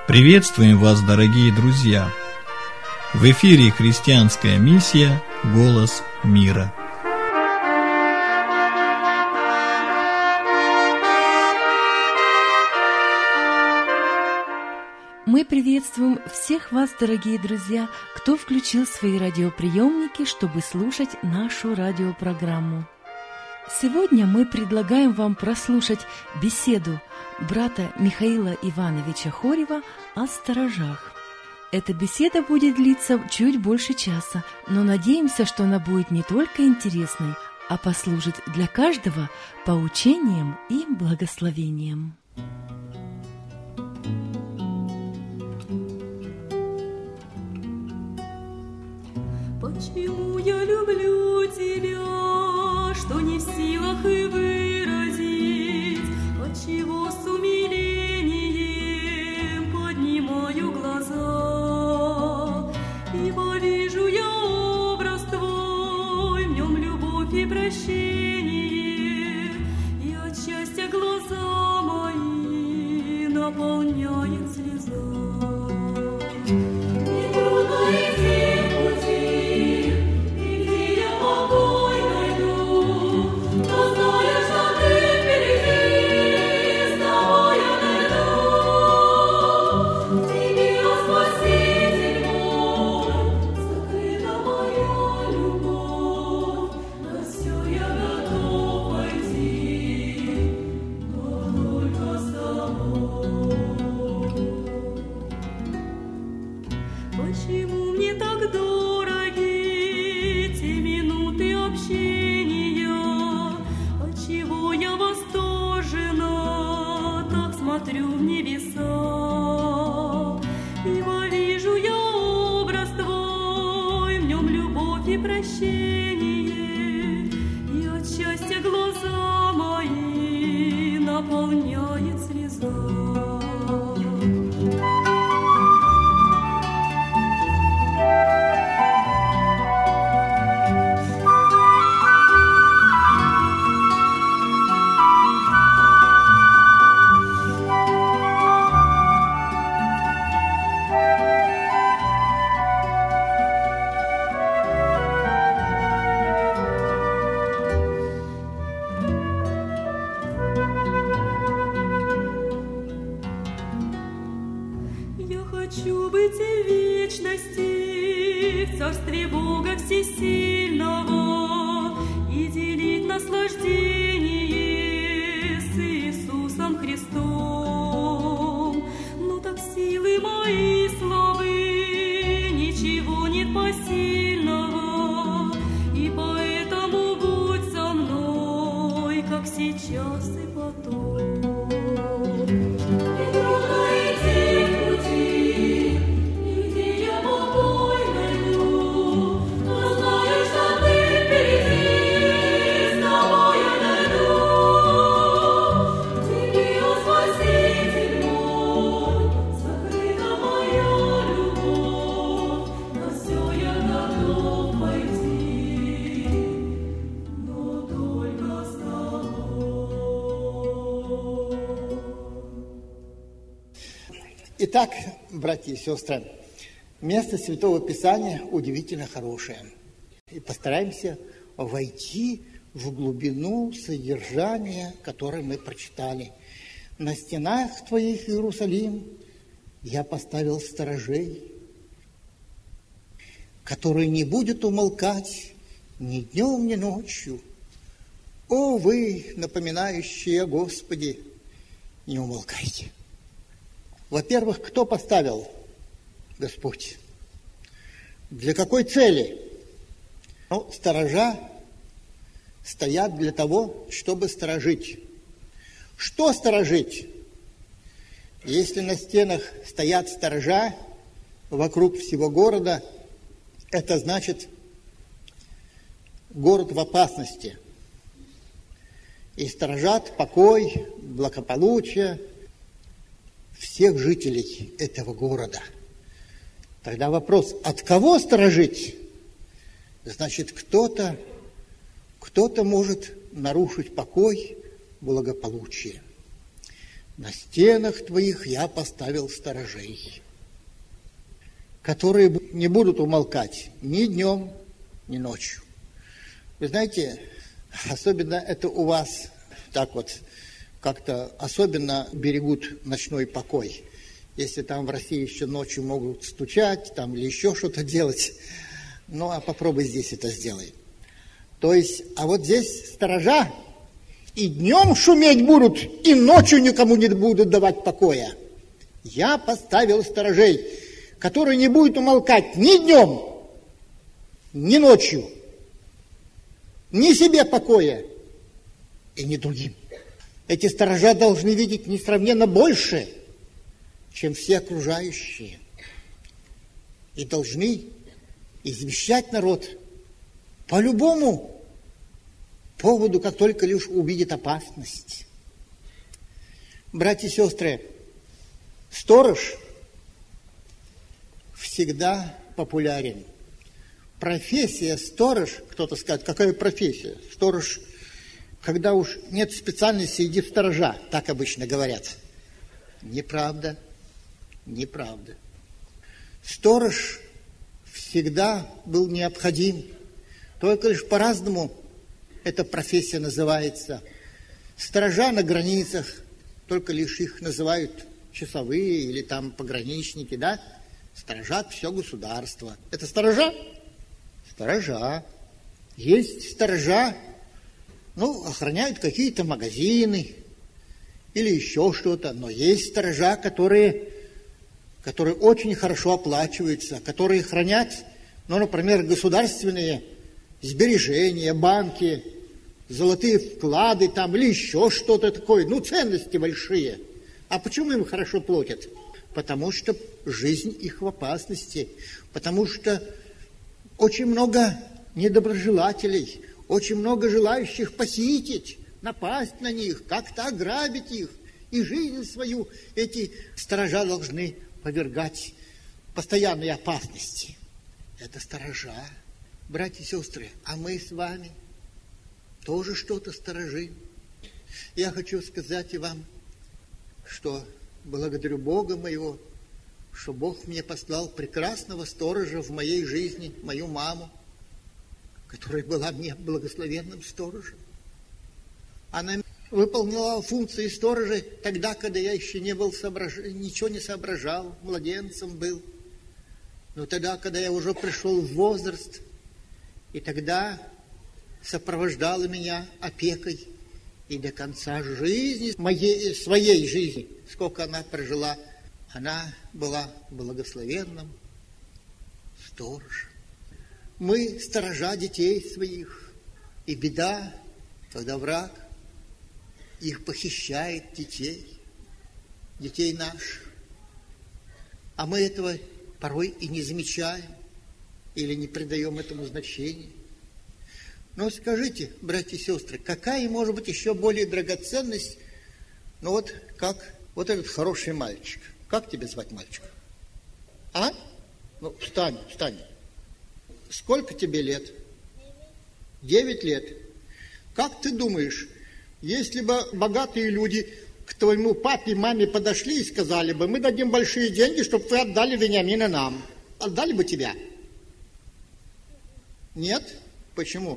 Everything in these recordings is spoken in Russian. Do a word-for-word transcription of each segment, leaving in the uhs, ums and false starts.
Приветствуем вас, дорогие друзья! В эфире христианская миссия «Голос мира». Мы приветствуем всех вас, дорогие друзья, кто включил свои радиоприемники, чтобы слушать нашу радиопрограмму. Сегодня мы предлагаем вам прослушать беседу брата Михаила Ивановича Хорева о сторожах. Эта беседа будет длиться чуть больше часа, но надеемся, что она будет не только интересной, а послужит для каждого поучением и благословением. Почему я люблю тебя, что не в силах и выразить, отчего с умилением поднимаю глаза, ибо вижу я образ твой, в нем любовь и прощение, и от счастья глаза мои наполняет слеза. Почему мне так дороги те минуты общения? Отчего я восторжена, так смотрю в небеса? Ибо вижу я образ твой, в нем любовь и прощение, и от счастья глаза мои наполняет слеза. Хочу быть и в вечности, в царстве Бога Всесильного, и делить наслаждение с Иисусом Христом. Но так силы мои слабы, ничего нет посильного, и поэтому будь со мной, как сейчас и потом. Итак, братья и сестры, место Святого Писания удивительно хорошее. И постараемся войти в глубину содержания, которое мы прочитали. «На стенах твоих, Иерусалим, я поставил сторожей, которые не будут умолкать ни днем, ни ночью. О, вы, напоминающие о Господе, не умолкайте». Во-первых, кто поставил? Господь. Для какой цели? Ну, сторожа стоят для того, чтобы сторожить. Что сторожить? Если на стенах стоят сторожа вокруг всего города, это значит, город в опасности. И сторожат покой, благополучие всех жителей этого города. Тогда вопрос, от кого сторожить? Значит, кто-то, кто-то может нарушить покой, благополучие. На стенах твоих я поставил сторожей, которые не будут умолкать ни днем, ни ночью. Вы знаете, особенно это у вас так вот как-то особенно берегут ночной покой. Если там в России еще ночью могут стучать там или еще что-то делать, ну а попробуй здесь это сделай. То есть, а вот здесь сторожа и днем шуметь будут, и ночью никому не будут давать покоя. Я поставил сторожей, которые не будут умолкать ни днем, ни ночью, ни себе покоя и ни другим. Эти сторожа должны видеть несравненно больше, чем все окружающие, и должны извещать народ по любому поводу, как только лишь увидит опасность. Братья и сестры, сторож всегда популярен. Профессия сторож, кто-то скажет, какая профессия? Сторож, когда уж нет специальности, иди в сторожа, так обычно говорят. Неправда, неправда. Сторож всегда был необходим, только лишь по-разному эта профессия называется. Сторожа на границах, только лишь их называют часовые или там пограничники, да? Сторожат все государство. Это сторожа? Сторожа. Есть сторожа, ну, охраняют какие-то магазины или еще что-то, но есть сторожа, которые, которые очень хорошо оплачиваются, которые хранят, ну, например, государственные сбережения, банки, золотые вклады там или еще что-то такое, ну, ценности большие. А почему им хорошо платят? Потому что жизнь их в опасности, потому что очень много недоброжелателей, очень много желающих похитить, напасть на них, как-то ограбить их. И жизнь свою эти сторожа должны повергать постоянной опасности. Это сторожа. Братья и сестры, а мы с вами тоже что-то сторожим. Я хочу сказать и вам, что благодарю Бога моего, что Бог мне послал прекрасного сторожа в моей жизни, мою маму, которая была мне благословенным сторожем. Она выполняла функции сторожа тогда, когда я еще не был соображ... ничего не соображал, младенцем был. Но тогда, когда я уже пришел в возраст, и тогда сопровождала меня опекой. И до конца жизни, моей, своей жизни, сколько она прожила, она была благословенным сторожем. Мы сторожа детей своих. И беда, когда враг их похищает, детей, детей наших. А мы этого порой и не замечаем, или не придаем этому значения. Но скажите, братья и сестры, какая может быть еще более драгоценность, ну вот как вот этот хороший мальчик. Как тебя звать, мальчик? А? Ну, встань, встань. Сколько тебе лет? Девять лет. Как ты думаешь, если бы богатые люди к твоему папе и маме подошли и сказали бы, мы дадим большие деньги, чтобы вы отдали Вениамина нам, отдали бы тебя? Нет? Почему?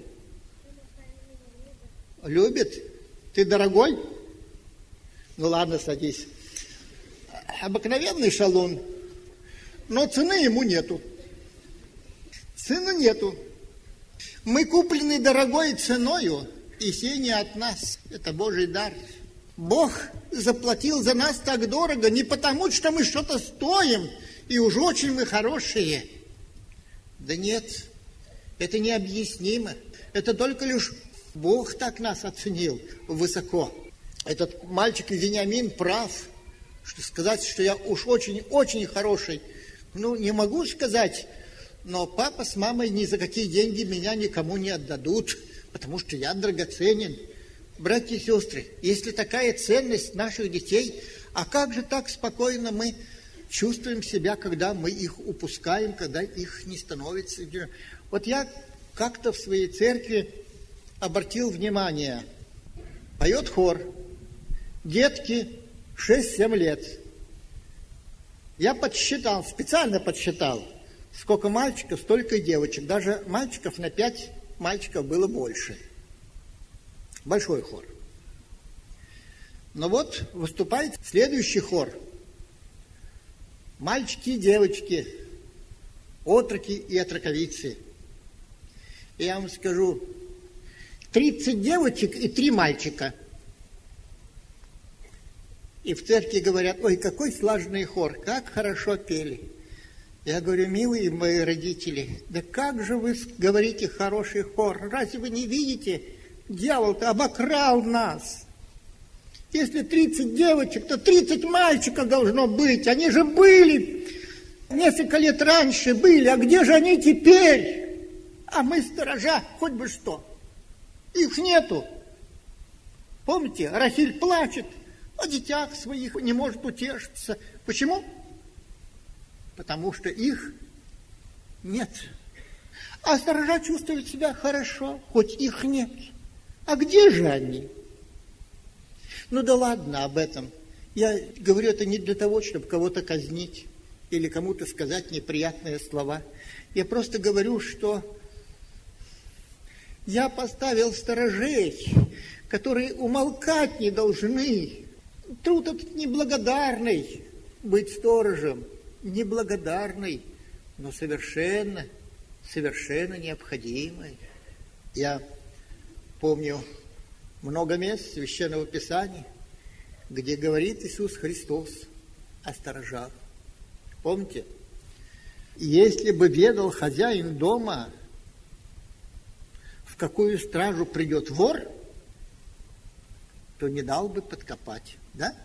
Любит? Ты дорогой? Ну ладно, садись. Обыкновенный шалун, но цены ему нету. Цены нету. Мы куплены дорогой ценою, и сей не от нас. Это Божий дар. Бог заплатил за нас так дорого не потому, что мы что-то стоим, и уж очень мы хорошие. Да нет, это необъяснимо. Это только лишь Бог так нас оценил высоко. Этот мальчик Вениамин прав, что сказать, что я уж очень-очень хороший. Ну, не могу сказать, но папа с мамой ни за какие деньги меня никому не отдадут, потому что я драгоценен. Братья и сестры, если такая ценность наших детей, а как же так спокойно мы чувствуем себя, когда мы их упускаем, когда их не становится? Вот я как-то в своей церкви обратил внимание, поет хор, детки шесть-семь лет. Я подсчитал, специально подсчитал, сколько мальчиков, столько и девочек. Даже мальчиков на пять мальчиков было больше. Большой хор. Но вот выступает следующий хор. Мальчики и девочки, отроки и отроковицы. И я вам скажу, тридцать девочек и три мальчика. И в церкви говорят: ой, какой слаженный хор, как хорошо пели. Я говорю: милые мои родители, да как же вы говорите хороший хор? Разве вы не видите, дьявол-то обокрал нас? Если тридцать девочек, то тридцать мальчиков должно быть. Они же были несколько лет раньше были, а где же они теперь? А мы сторожа, хоть бы что. Их нету. Помните, Рахиль плачет, о детях своих не может утешиться. Почему? Потому что их нет. А сторожа чувствуют себя хорошо, хоть их нет. А где же они? Ну да ладно об этом. Я говорю это не для того, чтобы кого-то казнить или кому-то сказать неприятные слова. Я просто говорю, что я поставил сторожей, которые умолкать не должны. Труд этот неблагодарный, быть сторожем, неблагодарный, но совершенно, совершенно необходимый. Я помню много мест Священного Писания, где говорит Иисус Христос о сторожах. Помните? Если бы ведал хозяин дома, в какую стражу придет вор, то не дал бы подкопать, да?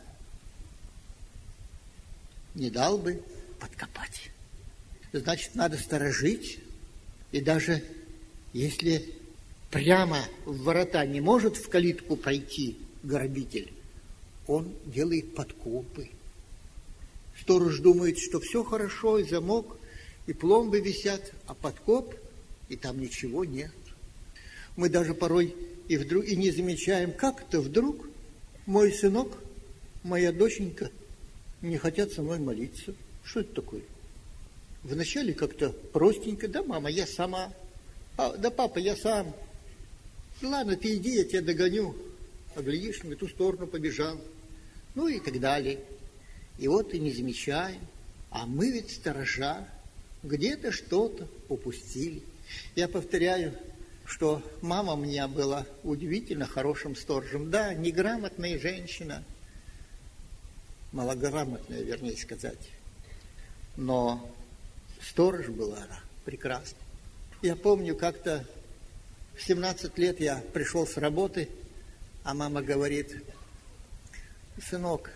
Не дал бы подкопать. Значит, надо сторожить, и даже если прямо в ворота не может в калитку пройти грабитель, он делает подкопы. Сторож думает, что все хорошо, и замок, и пломбы висят, а подкоп, и там ничего нет. Мы даже порой и вдруг и не замечаем, как это вдруг мой сынок, моя доченька не хотят со мной молиться. Что это такое? Вначале как-то простенько: да, мама, я сама. А, да, папа, я сам. Ладно, ты иди, я тебя догоню. А глядишь, в ту сторону побежал. Ну и так далее. И вот и не замечаем. А мы ведь сторожа. Где-то что-то упустили. Я повторяю, что мама у меня была удивительно хорошим сторожем. Да, неграмотная женщина. Малограмотная, вернее сказать. Но сторож была она прекрасна. Я помню, как-то в семнадцать лет я пришел с работы, а мама говорит: сынок,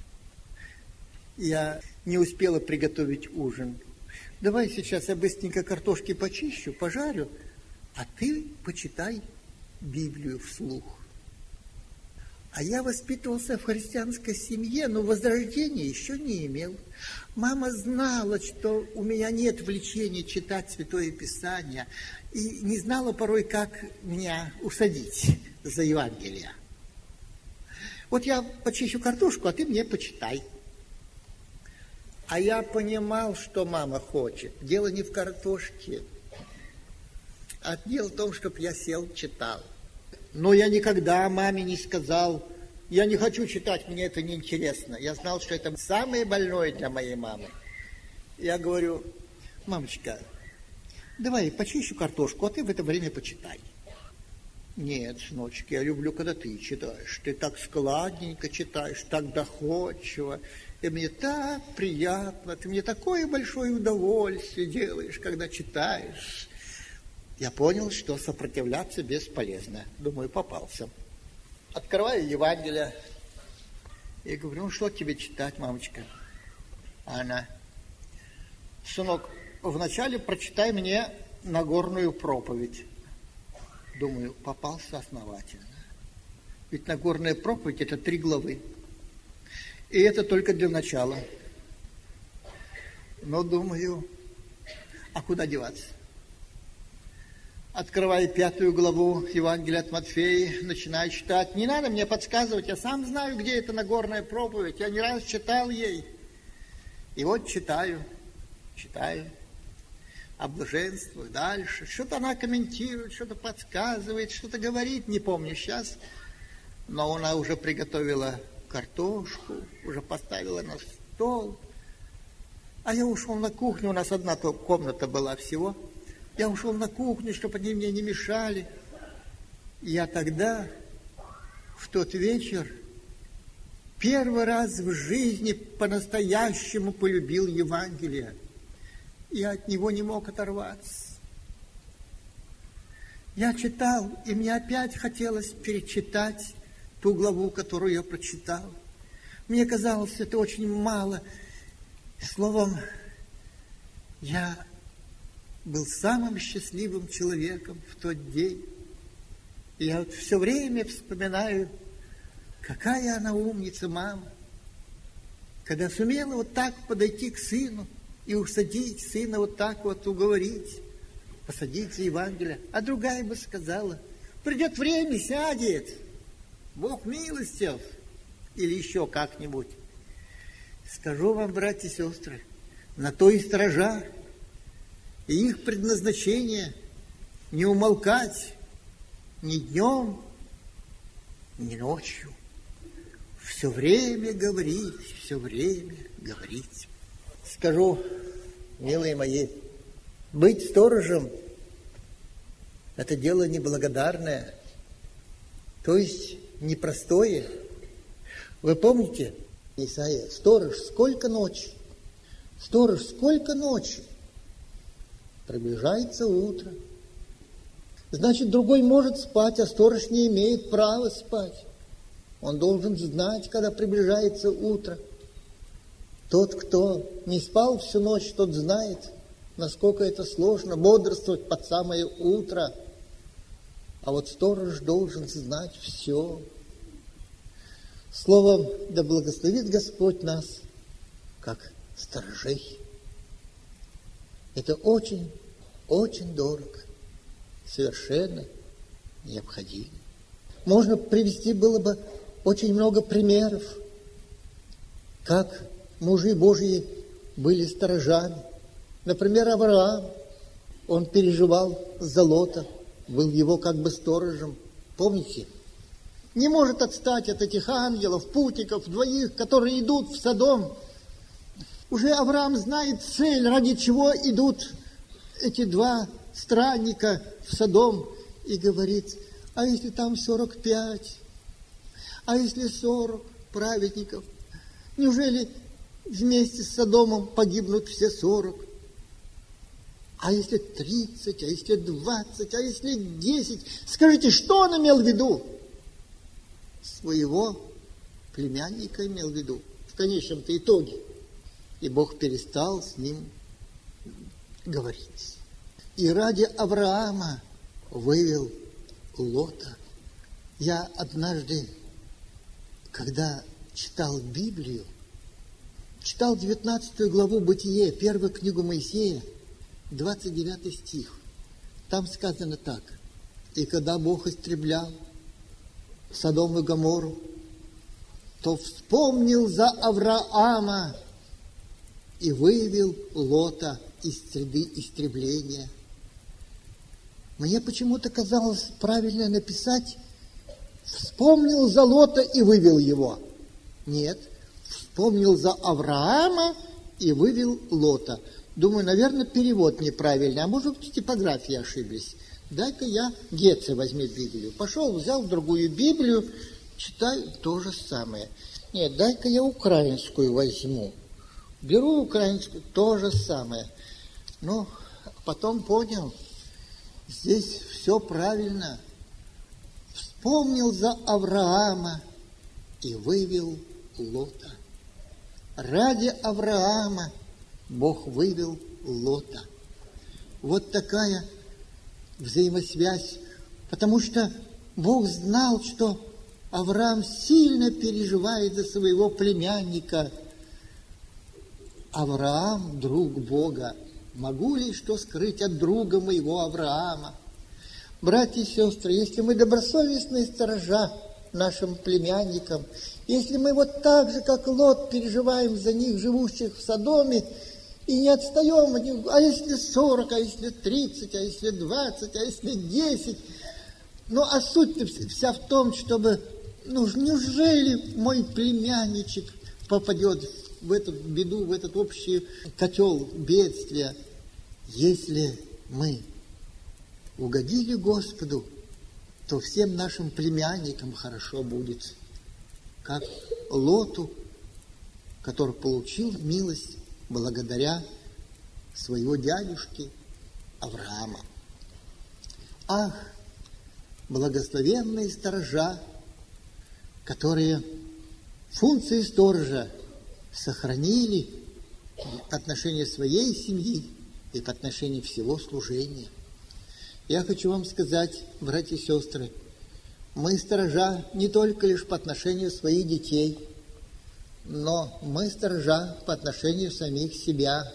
я не успела приготовить ужин. Давай сейчас я быстренько картошки почищу, пожарю, а ты почитай Библию вслух. А я воспитывался в христианской семье, но возрождения еще не имел. Мама знала, что у меня нет влечения читать Святое Писание, и не знала порой, как меня усадить за Евангелие. Вот я почищу картошку, а ты мне почитай. А я понимал, что мама хочет. Дело не в картошке, а дело в том, чтобы я сел, читал. Но я никогда маме не сказал: я не хочу читать, мне это неинтересно. Я знал, что это самое больное для моей мамы. Я говорю: мамочка, давай почищу картошку, а ты в это время почитай. Нет, сыночек, я люблю, когда ты читаешь. Ты так складненько читаешь, так доходчиво. И мне так приятно, ты мне такое большое удовольствие делаешь, когда читаешь. Я понял, что сопротивляться бесполезно. Думаю, попался. Открываю Евангелие и говорю: ну что тебе читать, мамочка? А она: сынок, вначале прочитай мне Нагорную проповедь. Думаю, попался основательно. Ведь Нагорная проповедь – это три главы. И это только для начала. Но думаю, а куда деваться? Открываю пятую главу Евангелия от Матфея, начинаю читать. Не надо мне подсказывать, я сам знаю, где это Нагорная проповедь. Я не раз читал ей. И вот читаю, читаю, облаженствую дальше. Что-то она комментирует, что-то подсказывает, что-то говорит, не помню сейчас. Но она уже приготовила картошку, уже поставила на стол. А я ушел на кухню, у нас одна комната была всего. Я ушел на кухню, чтобы они мне не мешали. Я тогда, в тот вечер, первый раз в жизни по-настоящему полюбил Евангелие. Я от него не мог оторваться. Я читал, и мне опять хотелось перечитать ту главу, которую я прочитал. Мне казалось, это очень мало. Словом, я был самым счастливым человеком в тот день. И я вот все время вспоминаю, какая она умница, мама, когда сумела вот так подойти к сыну и усадить сына, вот так вот уговорить, посадить за Евангелие. А другая бы сказала, придет время, сядет, Бог милостив, или еще как-нибудь. Скажу вам, братья и сестры, на то и сторожа, и их предназначение не умолкать ни днем, ни ночью. Все время говорить, все время говорить. Скажу, милые мои, быть сторожем – это дело неблагодарное, то есть непростое. Вы помните, Исаия, сторож, сколько ночи? Сторож, сколько ночи? Приближается утро. Значит, другой может спать, а сторож не имеет права спать. Он должен знать, когда приближается утро. Тот, кто не спал всю ночь, тот знает, насколько это сложно бодрствовать под самое утро. А вот сторож должен знать все. Словом, да благословит Господь нас, как сторожей. Это очень, очень дорого, совершенно необходимо. Можно привести было бы очень много примеров, как мужи Божьи были сторожами. Например, Авраам, он переживал за Лота, был его как бы сторожем. Помните? Не может отстать от этих ангелов, путников, двоих, которые идут в Содом. Уже Авраам знает цель, ради чего идут эти два странника в Содом. И говорит, а если там сорок пять? А если сорок праведников? Неужели вместе с Содомом погибнут все сорок? А если тридцать, а если двадцать, а если десять? Скажите, что он имел в виду? Своего племянника имел в виду. В конечном-то итоге. И Бог перестал с ним говорить. И ради Авраама вывел Лота. Я однажды, когда читал Библию, читал девятнадцатую главу Бытие, первую книгу Моисея, двадцать девятый стих. Там сказано так. И когда Бог истреблял Содом и Гоморру, то вспомнил за Авраама и вывел Лота из среды истребления. Мне почему-то казалось правильно написать «вспомнил за Лота и вывел его». Нет, вспомнил за Авраама и вывел Лота. Думаю, наверное, перевод неправильный, а может быть, в типографии ошиблись. Дай-ка я, Гетце, возьми Библию. Пошел, взял другую Библию, читаю то же самое. Нет, дай-ка я украинскую возьму. Беру украинскую, то же самое. Ну, потом понял, здесь все правильно. Вспомнил за Авраама и вывел Лота. Ради Авраама Бог вывел Лота. Вот такая взаимосвязь, потому что Бог знал, что Авраам сильно переживает за своего племянника. Авраам – друг Бога. Могу ли что скрыть от друга моего Авраама? Братья и сестры, если мы добросовестные сторожа нашим племянникам, если мы вот так же, как Лот, переживаем за них, живущих в Содоме, и не отстаем от них, а если сорок, а если тридцать, а если двадцать, а если десять, ну, а суть-то вся в том, чтобы, ну, неужели мой племянничек попадет в эту беду, в этот общий котел бедствия, если мы угодили Господу, то всем нашим племянникам хорошо будет, как Лоту, который получил милость благодаря своего дядюшки Авраама. Ах, благословенные сторожа, которые функции сторожа сохранили по отношению своей семьи и по отношению всего служения. Я хочу вам сказать, братья и сестры, мы сторожа не только лишь по отношению своих детей, но мы сторожа по отношению самих себя.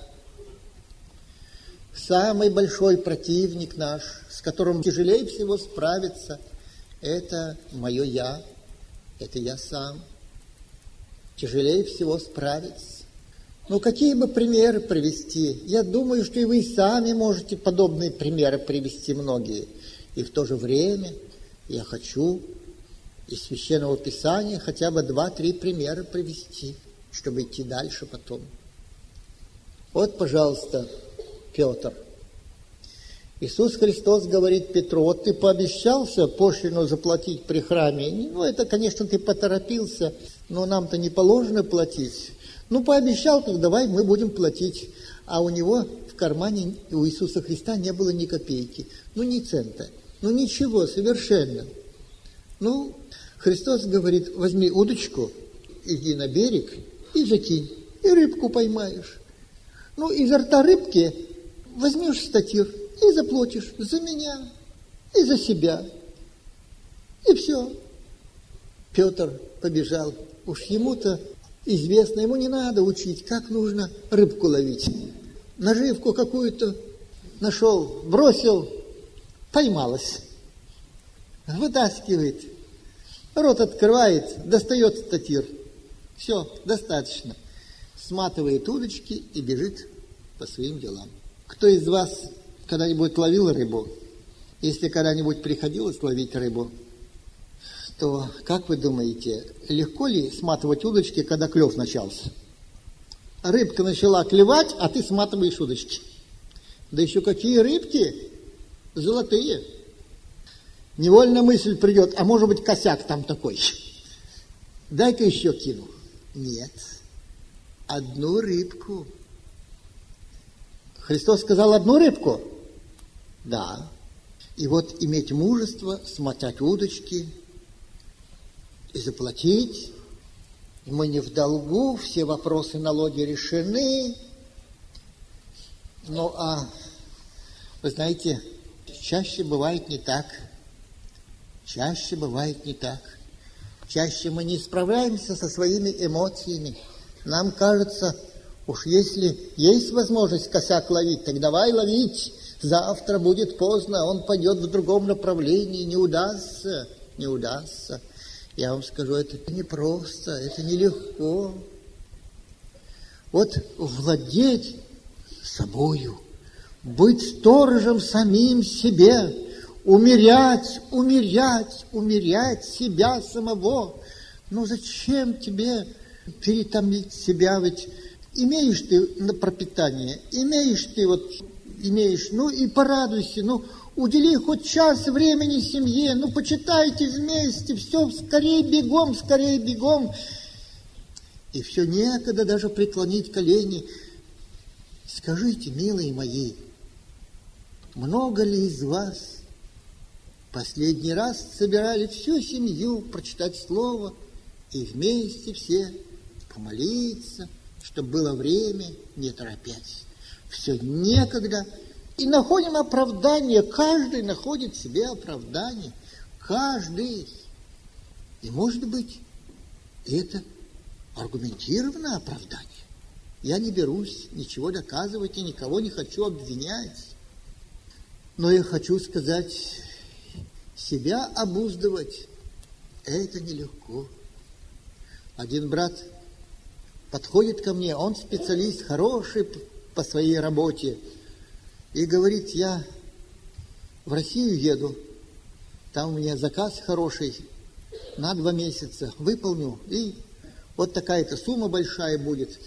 Самый большой противник наш, с которым тяжелее всего справиться, это мое «я», это я сам. Тяжелее всего справиться. Ну, какие бы примеры привести? Я думаю, что и вы сами можете подобные примеры привести многие. И в то же время я хочу из Священного Писания хотя бы два-три примера привести, чтобы идти дальше потом. Вот, пожалуйста, Петр. Иисус Христос говорит Петру: вот ты пообещался пошлину заплатить при храме. Ну, это, конечно, ты поторопился, но нам-то не положено платить. Ну, пообещал, так давай мы будем платить. А у него в кармане, у Иисуса Христа, не было ни копейки, ну, ни цента, ну, ничего совершенно. Ну, Христос говорит: возьми удочку, иди на берег и закинь, и рыбку поймаешь. Ну, изо рта рыбки возьмешь статир и заплатишь за меня и за себя. И все. Петр побежал. Уж ему-то известно, ему не надо учить, как нужно рыбку ловить. Наживку какую-то нашел, бросил, поймалась. Вытаскивает, рот открывает, достает статир. Все, достаточно. Сматывает удочки и бежит по своим делам. Кто из вас когда-нибудь ловил рыбу? Если когда-нибудь приходилось ловить рыбу, то, как вы думаете, легко ли сматывать удочки, когда клев начался? Рыбка начала клевать, а ты сматываешь удочки. Да еще какие рыбки? Золотые. Невольно мысль придет: а может быть, косяк там такой. Дай-ка еще кину. Нет. Одну рыбку. Христос сказал: одну рыбку? Да. И вот иметь мужество, смотать удочки и заплатить. Мы не в долгу, все вопросы на лоде решены. Ну, а вы знаете, чаще бывает не так. Чаще бывает не так. Чаще мы не справляемся со своими эмоциями. Нам кажется, уж если есть возможность косяк ловить, так давай ловить. Завтра будет поздно, он пойдет в другом направлении, не удастся, не удастся. Я вам скажу, это непросто, это нелегко. Вот владеть собою, быть сторожем самим себе, умерять, умерять, умерять себя самого. Ну зачем тебе перетомить себя? Ведь имеешь ты на пропитание, имеешь ты вот, имеешь, ну и порадуйся, ну удели хоть час времени семье, ну почитайте вместе, все, скорее бегом, скорее бегом. И все некогда даже преклонить колени. Скажите, милые мои, много ли из вас последний раз собирали всю семью прочитать слово и вместе все помолиться, чтобы было время, не торопясь? Все некогда. И находим оправдание. Каждый находит себе оправдание. Каждый. И, может быть, это аргументированное оправдание. Я не берусь ничего доказывать и никого не хочу обвинять. Но я хочу сказать, себя обуздывать – это нелегко. Один брат подходит ко мне, он специалист, хороший по своей работе, и говорит: я в Россию еду, там у меня заказ хороший на два месяца, выполню, и вот такая-то сумма большая будет.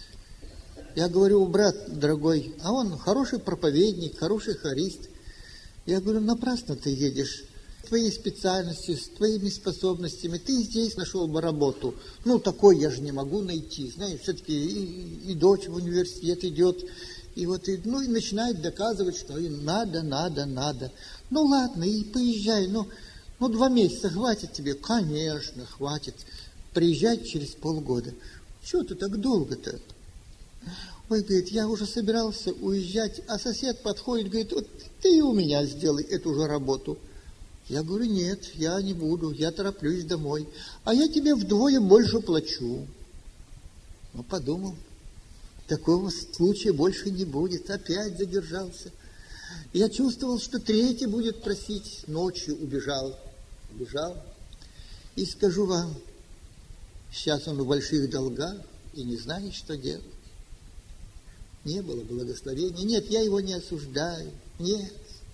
Я говорю: брат дорогой, а он хороший проповедник, хороший хорист. Я говорю: напрасно ты едешь. Твоей специальностью, с твоими способностями, ты здесь нашел бы работу. Ну, такой я же не могу найти. Знаешь, все-таки и, и дочь в университет идет, и вот, и, ну, и начинает доказывать, что и надо, надо, надо. Ну, ладно, и поезжай, ну, ну, два месяца хватит тебе? Конечно, хватит. Приезжать через полгода. Чего ты так долго-то? Ой, говорит, я уже собирался уезжать, а сосед подходит, говорит: вот ты и у меня сделай эту же работу. Я говорю: нет, я не буду, я тороплюсь домой, а я тебе вдвое больше плачу. Ну, подумал, такого случая больше не будет, опять задержался. Я чувствовал, что третий будет просить, ночью убежал, убежал. И скажу вам, сейчас он в больших долгах и не знает, что делать. Не было благословения. Нет, я его не осуждаю, нет.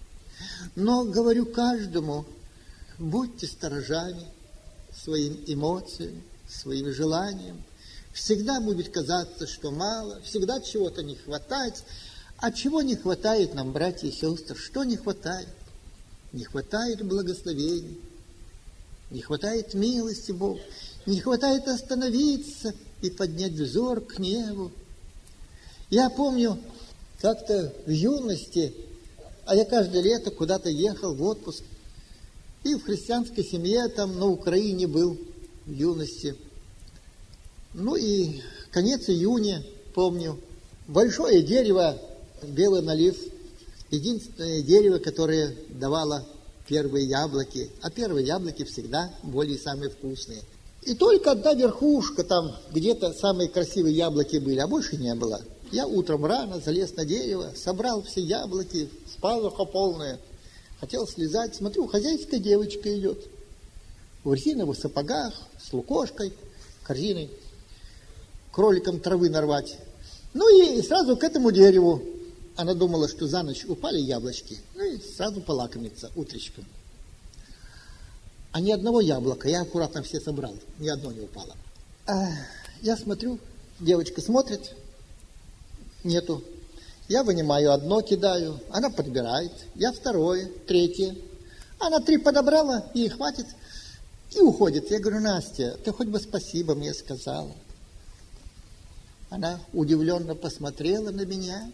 Но говорю каждому: будьте сторожами своим эмоциям, своим желаниям. Всегда будет казаться, что мало, всегда чего-то не хватает. А чего не хватает нам, братья и сестры? Что не хватает? Не хватает благословений, не хватает милости Бога, не хватает остановиться и поднять взор к небу. Я помню, как-то в юности, а я каждое лето куда-то ехал в отпуск, и в христианской семье там на Украине был в юности. Ну и конец июня, помню, большое дерево, белый налив, единственное дерево, которое давало первые яблоки, а первые яблоки всегда более самые вкусные. И только одна верхушка там, где-то самые красивые яблоки были, а больше не было. Я утром рано залез на дерево, собрал все яблоки, пазуха полная. Хотел слезать, смотрю, хозяйская девочка идет. В резиновых сапогах, с лукошкой, корзиной, кроликом травы нарвать. Ну и сразу к этому дереву. Она думала, что за ночь упали яблочки, ну и сразу полакомиться утречком. А ни одного яблока, я аккуратно все собрал, ни одно не упало. А я смотрю, девочка смотрит, нету. Я вынимаю одно, кидаю, она подбирает, я второе, третье. Она три подобрала, ей хватит, и уходит. Я говорю: Настя, ты хоть бы спасибо мне сказала. Она удивленно посмотрела на меня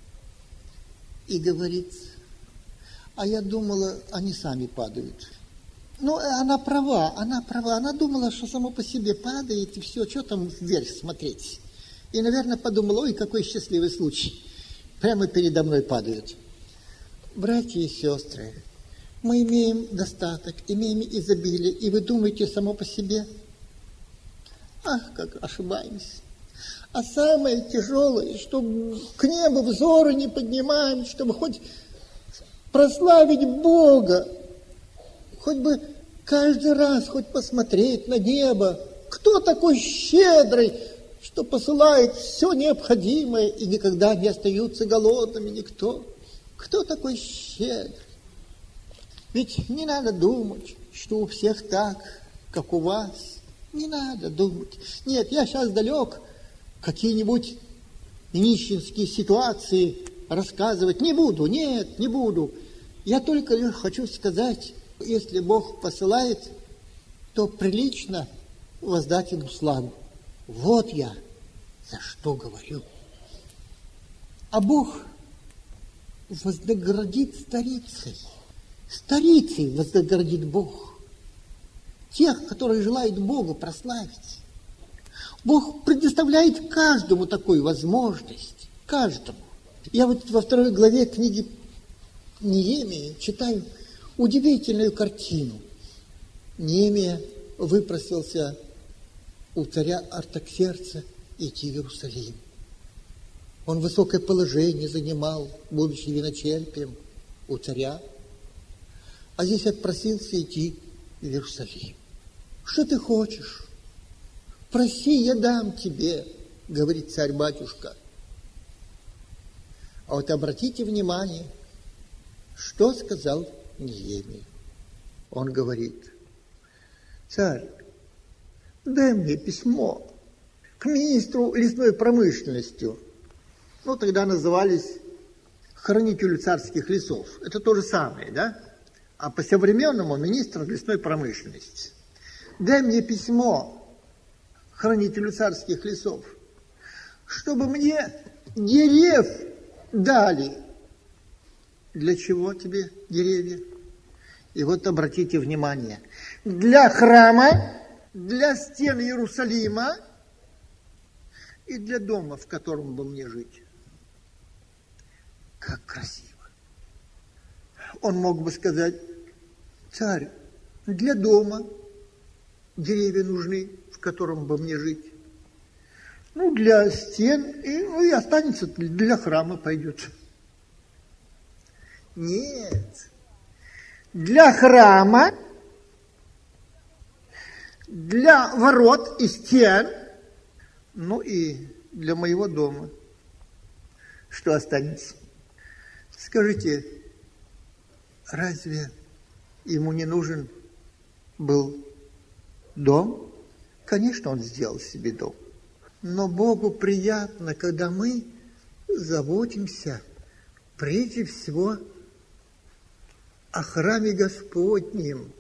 и говорит: а я думала, они сами падают. Ну, она права, она права. Она думала, что само по себе падает, и все, что там вверх смотреть. И, наверное, подумала: ой, какой счастливый случай. Прямо передо мной падают. Братья и сестры, мы имеем достаток, имеем изобилие, и вы думаете само по себе? Ах, как ошибаемся. А самое тяжелое, что к небу взоры не поднимаем, чтобы хоть прославить Бога, хоть бы каждый раз хоть посмотреть на небо. Кто такой щедрый, что посылает все необходимое, и никогда не остаются голодными никто? Кто такой щедрый? Ведь не надо думать, что у всех так, как у вас. Не надо думать. Нет, я сейчас далек какие-нибудь нищенские ситуации рассказывать не буду. Нет, не буду. Я только лишь хочу сказать, если Бог посылает, то прилично воздать Ему славу. Вот я за что говорю. А Бог вознаградит старицей. Старицей вознаградит Бог. Тех, которые желают Бога прославить. Бог предоставляет каждому такую возможность. Каждому. Я вот во второй главе книги Неемии читаю удивительную картину. Неемия выпросился у царя Артаксеркса идти в Иерусалим. Он высокое положение занимал, будучи виночерпием у царя. А здесь отпросился идти в Иерусалим. Что ты хочешь? Проси, я дам тебе, говорит царь-батюшка. А вот обратите внимание, что сказал Неемия. Он говорит: царь, дай мне письмо к министру лесной промышленности. Ну, тогда назывались хранителю царских лесов. Это то же самое, да? А по-современному министр лесной промышленности. Дай мне письмо хранителю царских лесов, чтобы мне дерев дали. Для чего тебе деревья? И вот обратите внимание, для храма, для стен Иерусалима и для дома, в котором бы мне жить. Как красиво. Он мог бы сказать: царь, для дома деревья нужны, в котором бы мне жить. Ну, для стен, и, ну, и останется, для храма пойдет. Нет. Для храма, для ворот и стен, ну и для моего дома. Что останется? Скажите, разве ему не нужен был дом? Конечно, он сделал себе дом. Но Богу приятно, когда мы заботимся прежде всего о храме Господнем,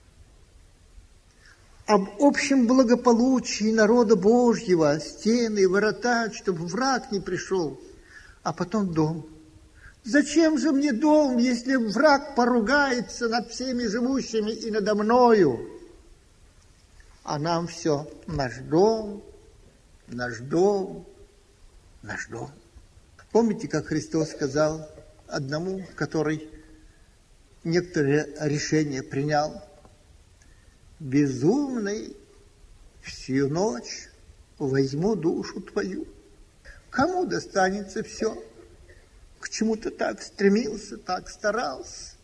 об общем благополучии народа Божьего, стены, ворота, чтобы враг не пришел, а потом дом. Зачем же мне дом, если враг поругается над всеми живущими и надо мною? А нам все наш дом, наш дом, наш дом. Помните, как Христос сказал одному, который некоторые решения принял: безумный, всю ночь возьму душу твою. Кому достанется все? К чему ты так стремился, так старался?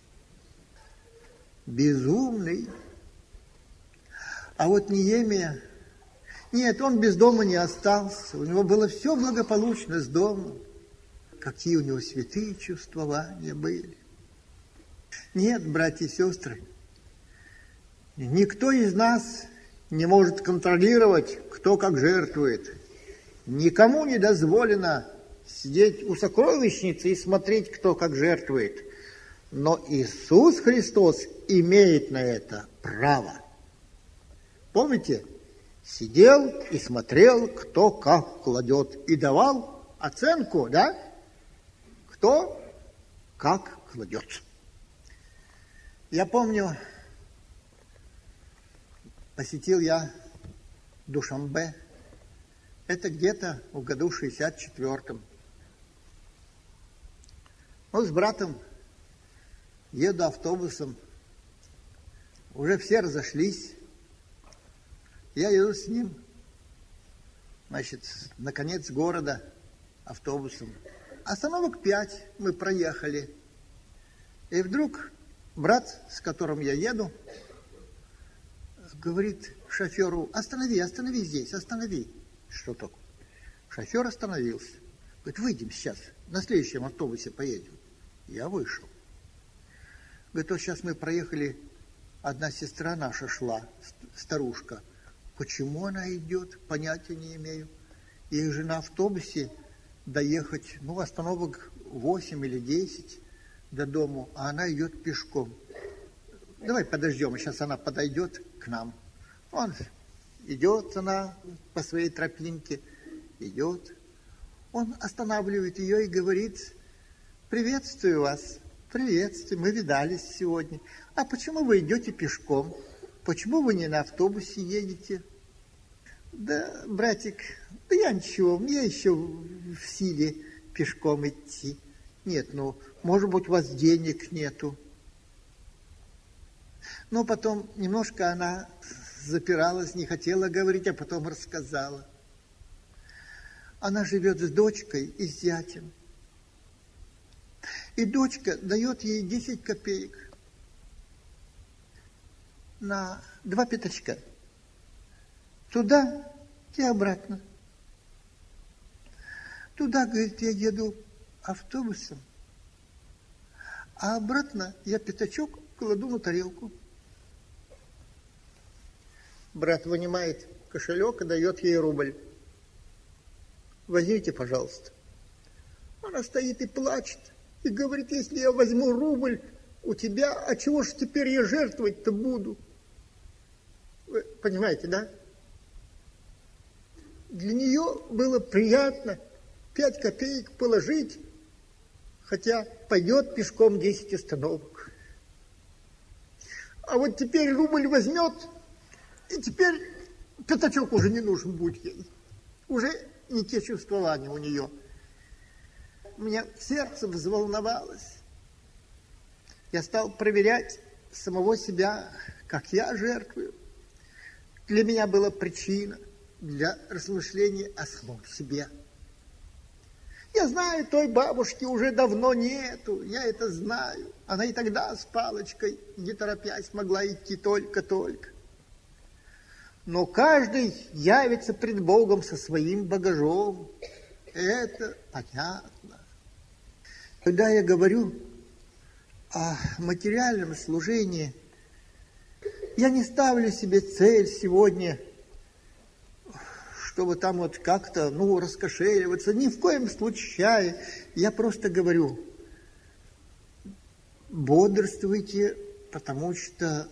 Безумный. А вот Неемия, нет, он без дома не остался. У него было все благополучно с домом. Какие у него святые чувствования были. Нет, братья и сестры, никто из нас не может контролировать, кто как жертвует. Никому не дозволено сидеть у сокровищницы и смотреть, кто как жертвует. Но Иисус Христос имеет на это право. Помните? Сидел и смотрел, кто как кладет, и давал оценку, да? Кто как кладет. Я помню, посетил я Душанбе. Это где-то в году шестьдесят четвёртом. Ну, с братом еду автобусом. Уже все разошлись. Я еду с ним, значит, на конец города автобусом. Остановок пять мы проехали. И вдруг брат, с которым я еду, говорит шоферу: останови, останови здесь, останови. Что такое? Шофер остановился. Говорит: выйдем сейчас, на следующем автобусе поедем. Я вышел. Говорит: вот сейчас мы проехали, одна сестра наша шла, старушка. Почему она идет, понятия не имею. Ей же на автобусе доехать, ну, остановок восемь или десять до дому, а она идет пешком. Давай подождем, сейчас она подойдет к нам. Он идет, она по своей тропинке, идет. Он останавливает ее и говорит: приветствую вас, приветствую, мы видались сегодня. А почему вы идете пешком? Почему вы не на автобусе едете? Да, братик, да я ничего, мне еще в силе пешком идти. Нет, ну, может быть, у вас денег нету. Но потом немножко она запиралась, не хотела говорить, а потом рассказала. Она живет с дочкой и с зятем. И дочка дает ей десять копеек. на два пятачка. Туда и обратно. Туда, говорит, я еду автобусом, а обратно я пятачок кладу на тарелку. Брат вынимает кошелек и дает ей рубль. Возьмите, пожалуйста. Она стоит и плачет, и говорит, если я возьму рубль у тебя, а чего ж теперь я жертвовать-то буду? Вы понимаете, да? Для нее было приятно пять копеек положить, хотя пойдет пешком десять остановок. А вот теперь рубль возьмет, и теперь пятачок уже не нужен будет ей. Уже не те чувствования у нее. У меня сердце взволновалось. Я стал проверять самого себя, как я жертвую. Для меня была причина для размышления о самом себе. Я знаю, той бабушки уже давно нету, я это знаю. Она и тогда с палочкой, не торопясь, могла идти только-только. Но каждый явится пред Богом со своим багажом. Это понятно. Когда я говорю о материальном служении, я не ставлю себе цель сегодня, чтобы там вот как-то, ну, раскошеливаться. Ни в коем случае. Я просто говорю, бодрствуйте, потому что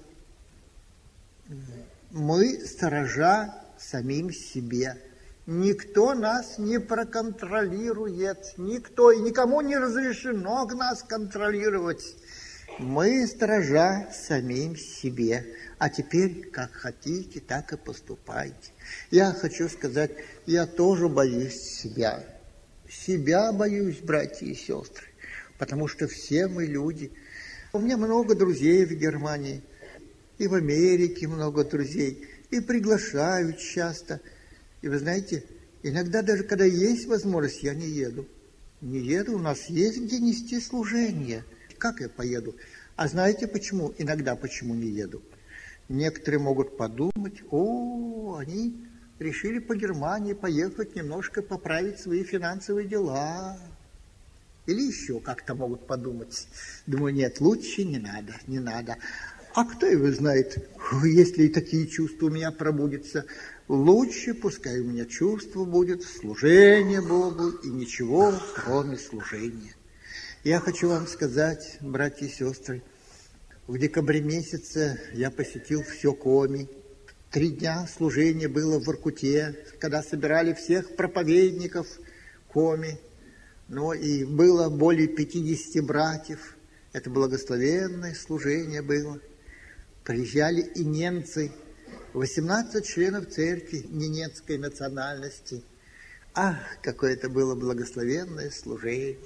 мы сторожа самим себе. Никто нас не проконтролирует, никто и никому не разрешено нас контролировать. Мы сторожа самим себе. А теперь, как хотите, так и поступайте. Я хочу сказать, я тоже боюсь себя. Себя боюсь, братья и сестры, потому что все мы люди. У меня много друзей в Германии, и в Америке много друзей, и приглашают часто. И вы знаете, иногда даже когда есть возможность, я не еду. Не еду, у нас есть где нести служение. Как я поеду? А знаете почему? Иногда почему не еду? Некоторые могут подумать, о, они решили по Германии поехать немножко поправить свои финансовые дела. Или еще как-то могут подумать. Думаю, нет, лучше не надо, не надо. А кто его знает, если и такие чувства у меня пробудятся, лучше пускай у меня чувство будет служение Богу и ничего, кроме служения. Я хочу вам сказать, братья и сестры, в декабре месяце я посетил все Коми. Три дня служения было в Воркуте, когда собирали всех проповедников Коми. Ну и было более пятидесяти братьев. Это благословенное служение было. Приезжали и немцы, восемнадцать членов церкви ненецкой национальности. Ах, какое это было благословенное служение.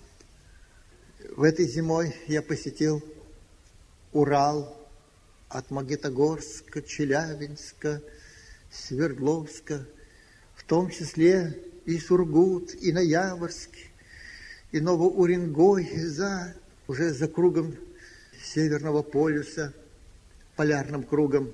В этой зимой я посетил Урал, от Магнитогорска, Челябинска, Свердловска, в том числе и Сургут, и Ноябрьск, и Новоуренгой, за, уже за кругом Северного полюса, полярным кругом.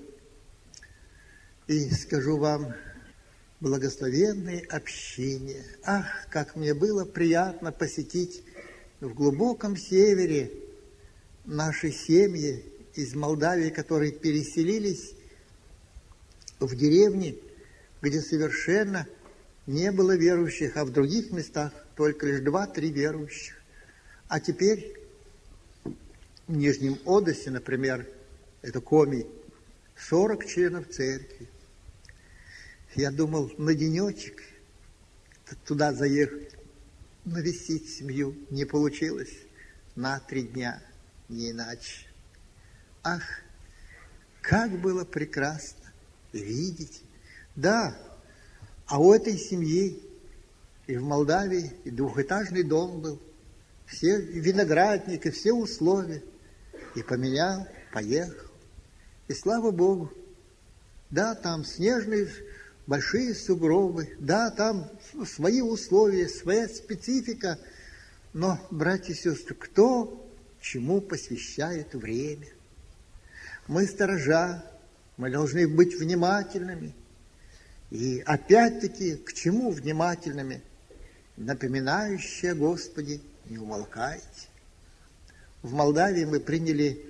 И скажу вам, благословенные общения. Ах, как мне было приятно посетить в глубоком севере наши семьи из Молдавии, которые переселились в деревни, где совершенно не было верующих, а в других местах только лишь два-три верующих. А теперь в Нижнем Одессе, например, это Коми, сорок членов церкви. Я думал, на денечек туда заехать, навестить семью. Не получилось. На три дня, не иначе. Ах, как было прекрасно видеть. Да, а у этой семьи и в Молдавии и двухэтажный дом был. Все виноградники, все условия. И поменял, поехал. И слава Богу. Да, там снежные большие сугробы. Да, там свои условия, своя специфика. Но, братья и сестры, кто чему посвящает время? Мы сторожа, мы должны быть внимательными. И опять-таки, к чему внимательными? Напоминающие, Господи, не умолкайте. В Молдавии мы приняли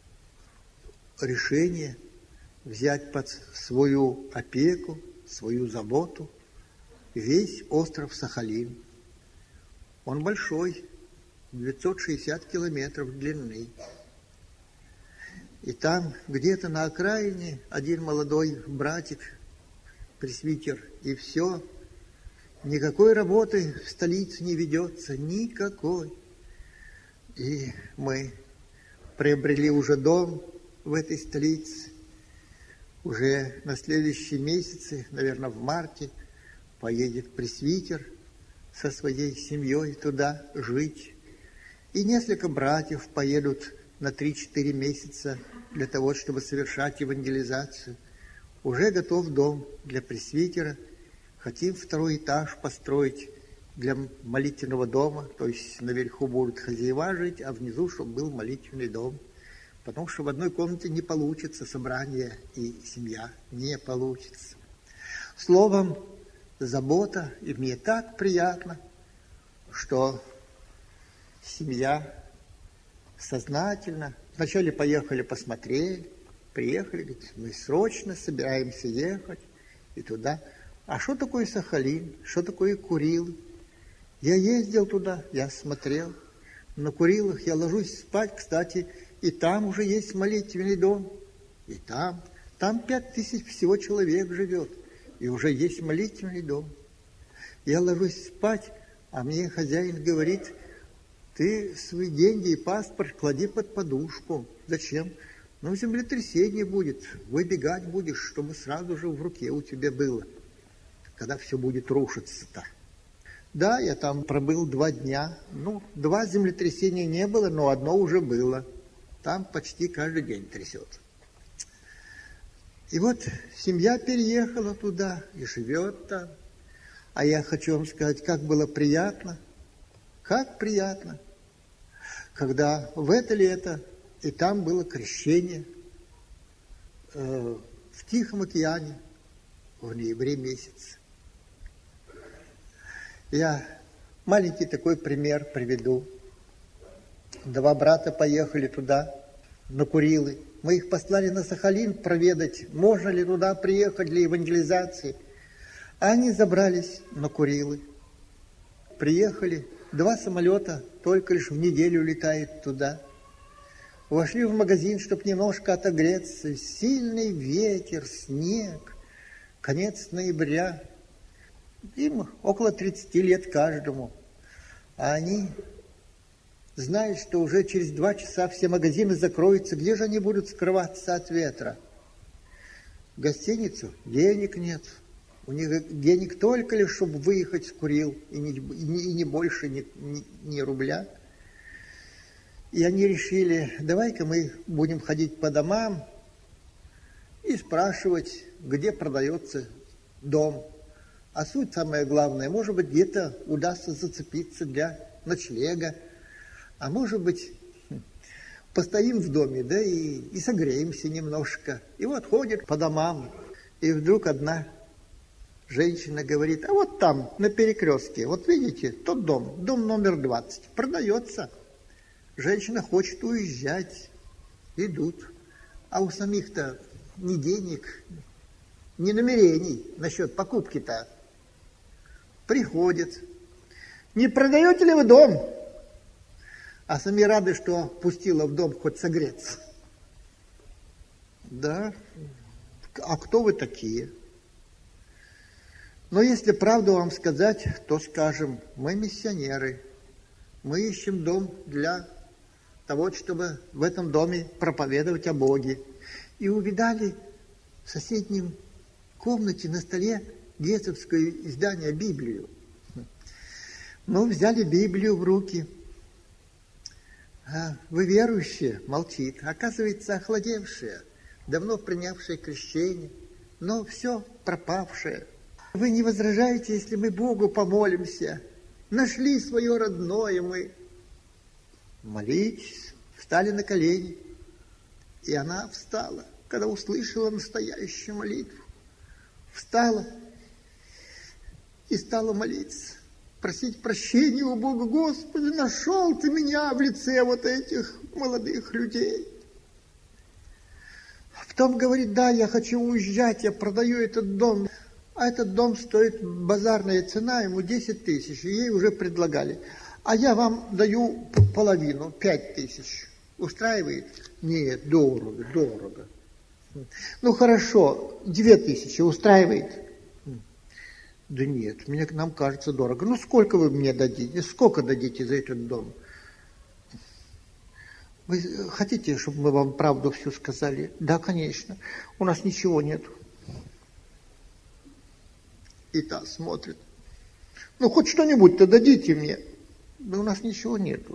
решение взять под свою опеку, свою заботу весь остров Сахалин. Он большой, девятьсот шестьдесят километров длины. И там где-то на окраине один молодой братик, пресвитер, и все. Никакой работы в столице не ведется, никакой. И мы приобрели уже дом в этой столице. Уже на следующие месяцы, наверное, в марте, поедет пресвитер со своей семьей туда жить. И несколько братьев поедут на три-четыре месяца для того, чтобы совершать евангелизацию. Уже готов дом для пресвитера. Хотим второй этаж построить для молитвенного дома. То есть наверху будут хозяева жить, а внизу, чтобы был молитвенный дом. Потому что в одной комнате не получится собрание и семья. Не получится. Словом, забота. И мне так приятно, что семья сознательно. Вначале поехали, посмотрели, приехали, говорит, мы срочно собираемся ехать и туда. А что такое Сахалин? Что такое Курилы? Я ездил туда, я смотрел. На Курилах я ложусь спать, кстати, и там уже есть молитвенный дом. И там, там пять тысяч всего человек живет. И уже есть молитвенный дом. Я ложусь спать, а мне хозяин говорит, ты свои деньги и паспорт клади под подушку. Зачем? Ну, землетрясение будет, выбегать будешь, чтобы сразу же в руке у тебя было, когда все будет рушиться-то. Да, я там пробыл два дня. Ну, два землетрясения не было, но одно уже было. Там почти каждый день трясет. И вот семья переехала туда и живет там. А я хочу вам сказать, как было приятно, как приятно, когда в это лето и там было крещение э, в Тихом океане в ноябре месяце. Я маленький такой пример приведу. Два брата поехали туда, на Курилы. Мы их послали на Сахалин проведать, можно ли туда приехать для евангелизации. А они забрались на Курилы. Приехали, два самолета только лишь в неделю летает туда. Вошли в магазин, чтобы немножко отогреться. Сильный ветер, снег, конец ноября. Им около тридцати лет каждому. А они знают, что уже через два часа все магазины закроются. Где же они будут скрываться от ветра? В гостиницу денег нет. У них денег только лишь, чтобы выехать с Курил, и не, и не, и не больше ни, ни, ни рубля. И они решили, давай-ка мы будем ходить по домам и спрашивать, где продается дом. А суть самое главное, может быть, где-то удастся зацепиться для ночлега, а может быть, постоим в доме, да, и, и согреемся немножко. И вот ходят по домам, и вдруг одна женщина говорит, а вот там, на перекрестке, вот видите, тот дом, дом номер двадцать, продается. Женщина хочет уезжать, идут, а у самих-то ни денег, ни намерений насчет покупки-то. Приходят. Не продаете ли вы дом? А сами рады, что пустила в дом хоть согреться. Да. А кто вы такие? Но если правду вам сказать, то скажем, мы миссионеры. Мы ищем дом для того, чтобы в этом доме проповедовать о Боге. И увидали в соседнем комнате на столе детское издание Библию. Ну, взяли Библию в руки. А вы верующие? Молчит. Оказывается, охладевшие, давно принявшие крещение, но все пропавшее. Вы не возражаете, если мы Богу помолимся? Нашли свое родное мы. Молитесь, встали на колени. И она встала, когда услышала настоящую молитву. Встала и стала молиться, просить прощения у Бога. Господи, нашел ты меня в лице вот этих молодых людей. Потом говорит, да, я хочу уезжать, я продаю этот дом. А этот дом стоит, базарная цена, ему десять тысяч, и ей уже предлагали. А я вам даю половину, пять тысяч. Устраивает? Нет, дорого, дорого. Ну хорошо, две тысячи устраивает? Да нет, мне, нам кажется дорого. Ну сколько вы мне дадите? Сколько дадите за этот дом? Вы хотите, чтобы мы вам правду всю сказали? Да, конечно. У нас ничего нет. И та смотрит. Ну хоть что-нибудь-то дадите мне. Да у нас ничего нету.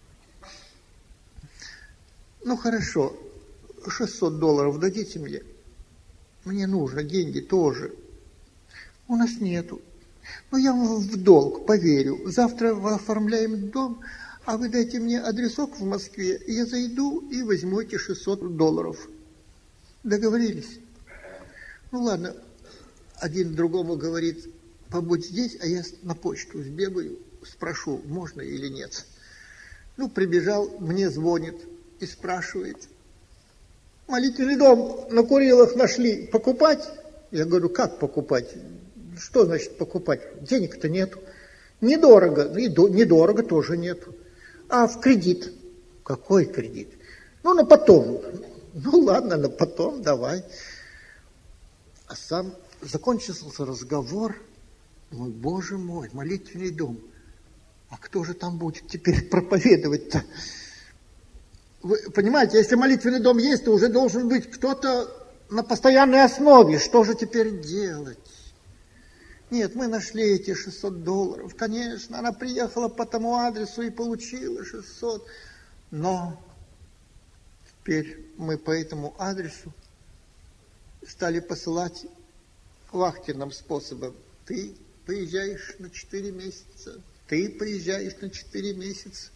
Ну хорошо, шестьсот долларов дадите мне. Мне нужно деньги тоже. У нас нету. Ну я вам в долг поверю. Завтра оформляем дом, а вы дайте мне адресок в Москве, и я зайду и возьму эти шестьсот долларов. Договорились? Ну ладно. Один другому говорит, побудь здесь, а я на почту сбегаю, спрошу, можно или нет. Ну, прибежал, мне звонит и спрашивает, молитвенный дом на Курилах нашли, покупать? Я говорю, как покупать? Что значит покупать? Денег-то нету. Недорого, и до, недорого тоже нету. А в кредит? Какой кредит? Ну, на потом. Ну, ладно, на потом, давай. А сам закончился разговор. Мой, Боже мой, молитвенный дом. А кто же там будет теперь проповедовать-то? Вы понимаете, если молитвенный дом есть, то уже должен быть кто-то на постоянной основе. Что же теперь делать? Нет, мы нашли эти шестьсот долларов. Конечно, она приехала по тому адресу и получила шестьсот. Но теперь мы по этому адресу стали посылать вахтенным способом. Ты поезжаешь на четыре месяца, ты поезжаешь на четыре месяца.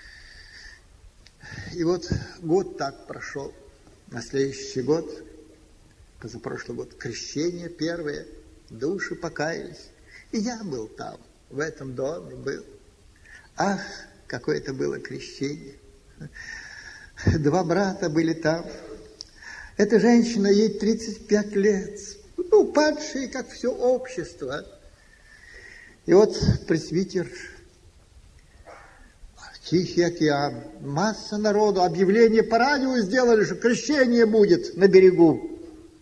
И вот год так прошел. На следующий год, позапрошлый год, крещение первое, души покаялись. И я был там, в этом доме был. Ах, какое это было крещение. Два брата были там. Эта женщина, ей тридцать пять лет. Ну, падшие, как все общество. И вот пресвитер, Тихий океан, масса народу, объявление по радио сделали, что крещение будет на берегу.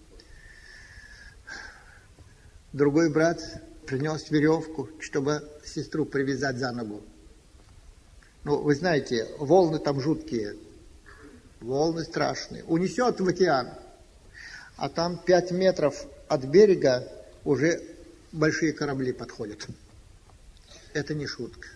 Другой брат принес веревку, чтобы сестру привязать за ногу. Ну, вы знаете, волны там жуткие, волны страшные. Унесет в океан, а там пять метров от берега уже большие корабли подходят. Это не шутка.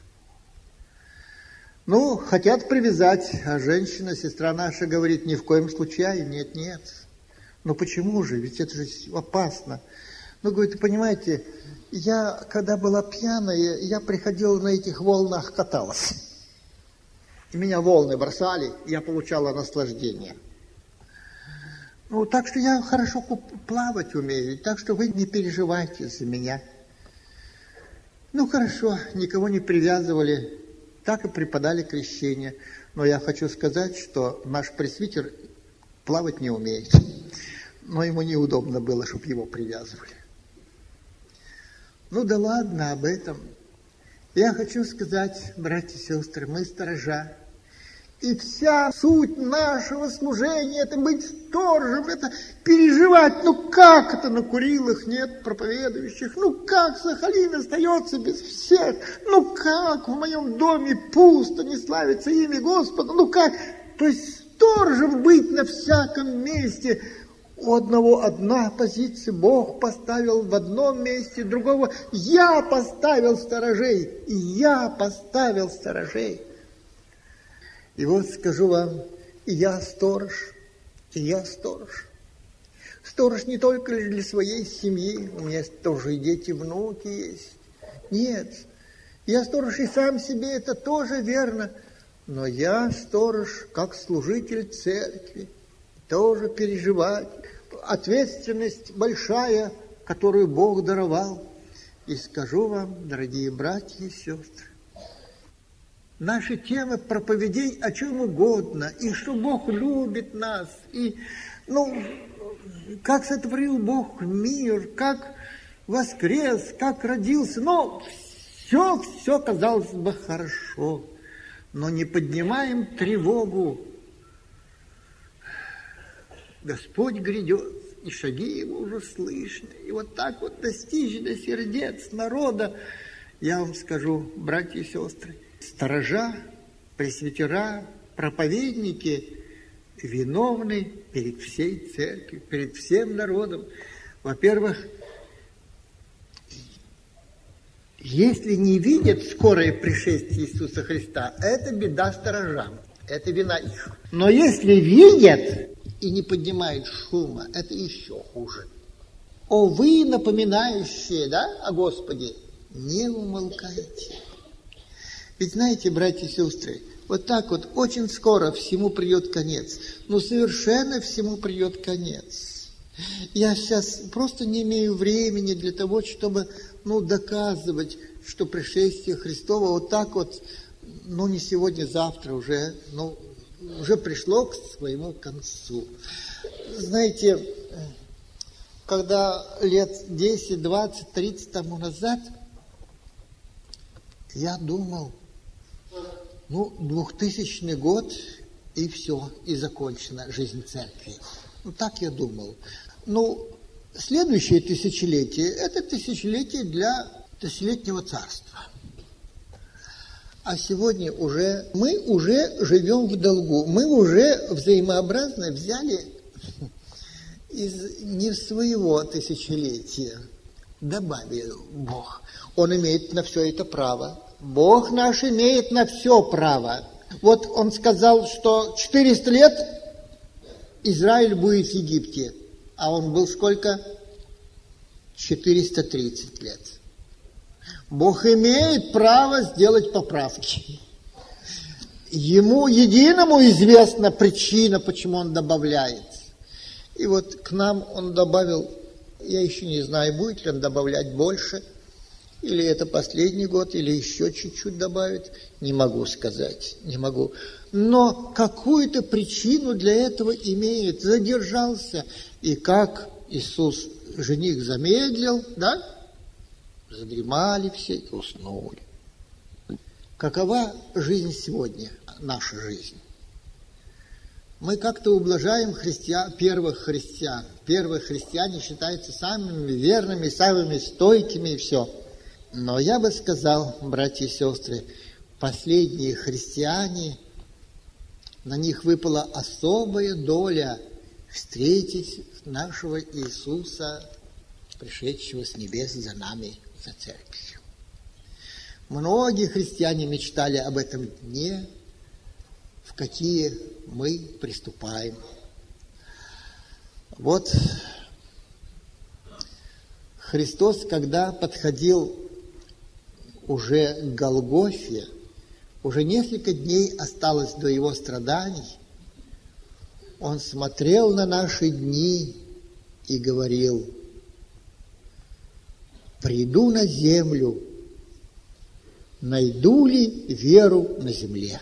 Ну, хотят привязать, а женщина, сестра наша, говорит, ни в коем случае, нет, нет. Ну почему же? Ведь это же опасно. Ну, говорит, понимаете, я, когда была пьяная, я приходила на этих волнах, каталась. И меня волны бросали, я получала наслаждение. Ну, так что я хорошо плавать умею, так что вы не переживайте за меня. Ну, хорошо, никого не привязывали, так и преподали крещение. Но я хочу сказать, что наш пресвитер плавать не умеет. Но ему неудобно было, чтобы его привязывали. Ну да ладно об этом. Я хочу сказать, братья и сестры, мы сторожа. И вся суть нашего служения — это быть сторожем, это переживать. Ну как это на Курилах нет проповедующих? Ну как Сахалин остается без всех? Ну как в моем доме пусто, не славится имя Господа? Ну как? То есть сторожем быть на всяком месте. У одного одна позиция, Бог поставил в одном месте, другого я поставил сторожей, и я поставил сторожей. И вот скажу вам, и я сторож, и я сторож. Сторож не только для своей семьи, у меня тоже и дети, внуки есть. Нет, я сторож и сам себе, это тоже верно. Но я сторож как служитель церкви. тоже переживать. Ответственность большая, которую Бог даровал. И скажу вам, дорогие братья и сестры, наши темы проповедей о чем угодно, и что Бог любит нас, и, ну, как сотворил Бог мир, как воскрес, как родился, ну, все, все, казалось бы, хорошо, но не поднимаем тревогу. Господь грядет, и шаги Его уже слышны. И вот так вот достичь до сердец народа, я вам скажу, братья и сестры, сторожа, пресвитера, проповедники виновны перед всей церковью, перед всем народом. Во-первых, если не видят скорое пришествие Иисуса Христа, это беда сторожам, это вина их. Но если видят и не поднимают шума, это еще хуже. О, вы, напоминающие, да, о Господе, не умолкайте. Ведь знаете, братья и сестры, вот так вот очень скоро всему придет конец. Ну, совершенно всему придет конец. Я сейчас просто не имею времени для того, чтобы, ну, доказывать, что пришествие Христово вот так вот, ну, не сегодня, завтра уже, ну, уже пришло к своему концу. Знаете, когда лет десять, двадцать, тридцать тому назад я думал, ну, двухтысячный год, и все, и закончена жизнь церкви. Ну, так я думал. Ну, следующее тысячелетие, это тысячелетие для тысячелетнего царства. А сегодня уже, мы уже живем в долгу, мы уже взаимообразно взяли из не своего тысячелетия, добавил Бог. Он имеет на все это право. Бог наш имеет на все право. Вот он сказал, что четыреста лет Израиль будет в Египте, а он был сколько? четыреста тридцать лет. Бог имеет право сделать поправки. Ему единому известна причина, почему он добавляет. И вот к нам он добавил, я еще не знаю, будет ли он добавлять больше, или это последний год, или еще чуть-чуть добавит, не могу сказать, не могу. Но какую-то причину для этого имеет, задержался. И как Иисус, жених, замедлил, да? Задремали все и уснули. Какова жизнь сегодня, наша жизнь? Мы как-то ублажаем христиан, первых христиан. Первые христиане считаются самыми верными, самыми стойкими и все. Но я бы сказал, братья и сестры, последние христиане, на них выпала особая доля встретить нашего Иисуса, пришедшего с небес за нами, за церковью. Многие христиане мечтали об этом дне, в какие мы приступаем. Вот Христос, когда подходил уже к Голгофе, уже несколько дней осталось до его страданий, он смотрел на наши дни и говорил: «Приду на землю, найду ли веру на земле?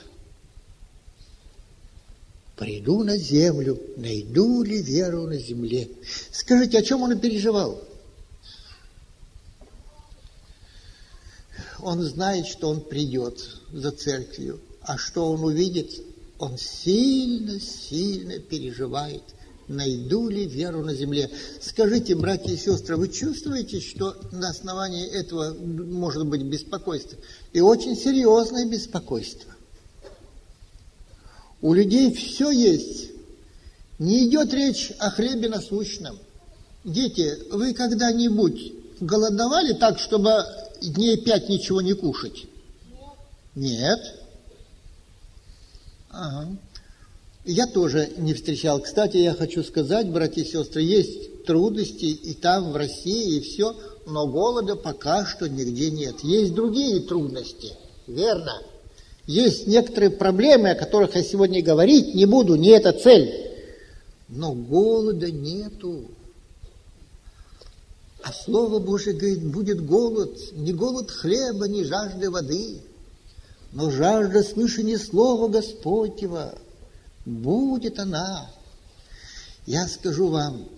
Приду на землю, найду ли веру на земле?» Скажите, о чем он переживал? Он знает, что он придет за церковью, а что он увидит, он сильно-сильно переживает. Найду ли веру на земле? Скажите, братья и сестры, вы чувствуете, что на основании этого может быть беспокойство? И очень серьезное беспокойство. У людей все есть. Не идет речь о хлебе насущном. Дети, вы когда-нибудь голодовали так, чтобы дней пять ничего не кушать? Нет. Ага. Я тоже не встречал. Кстати, я хочу сказать, братья и сестры, есть трудности и там, в России, и все, но голода пока что нигде нет. Есть другие трудности, верно? Есть некоторые проблемы, о которых я сегодня говорить не буду, не эта цель. но голода нету. А Слово Божие говорит, будет голод, не голод хлеба, не жажда воды, но жажда слышания Слова Господнего. Будет она. Я скажу вам,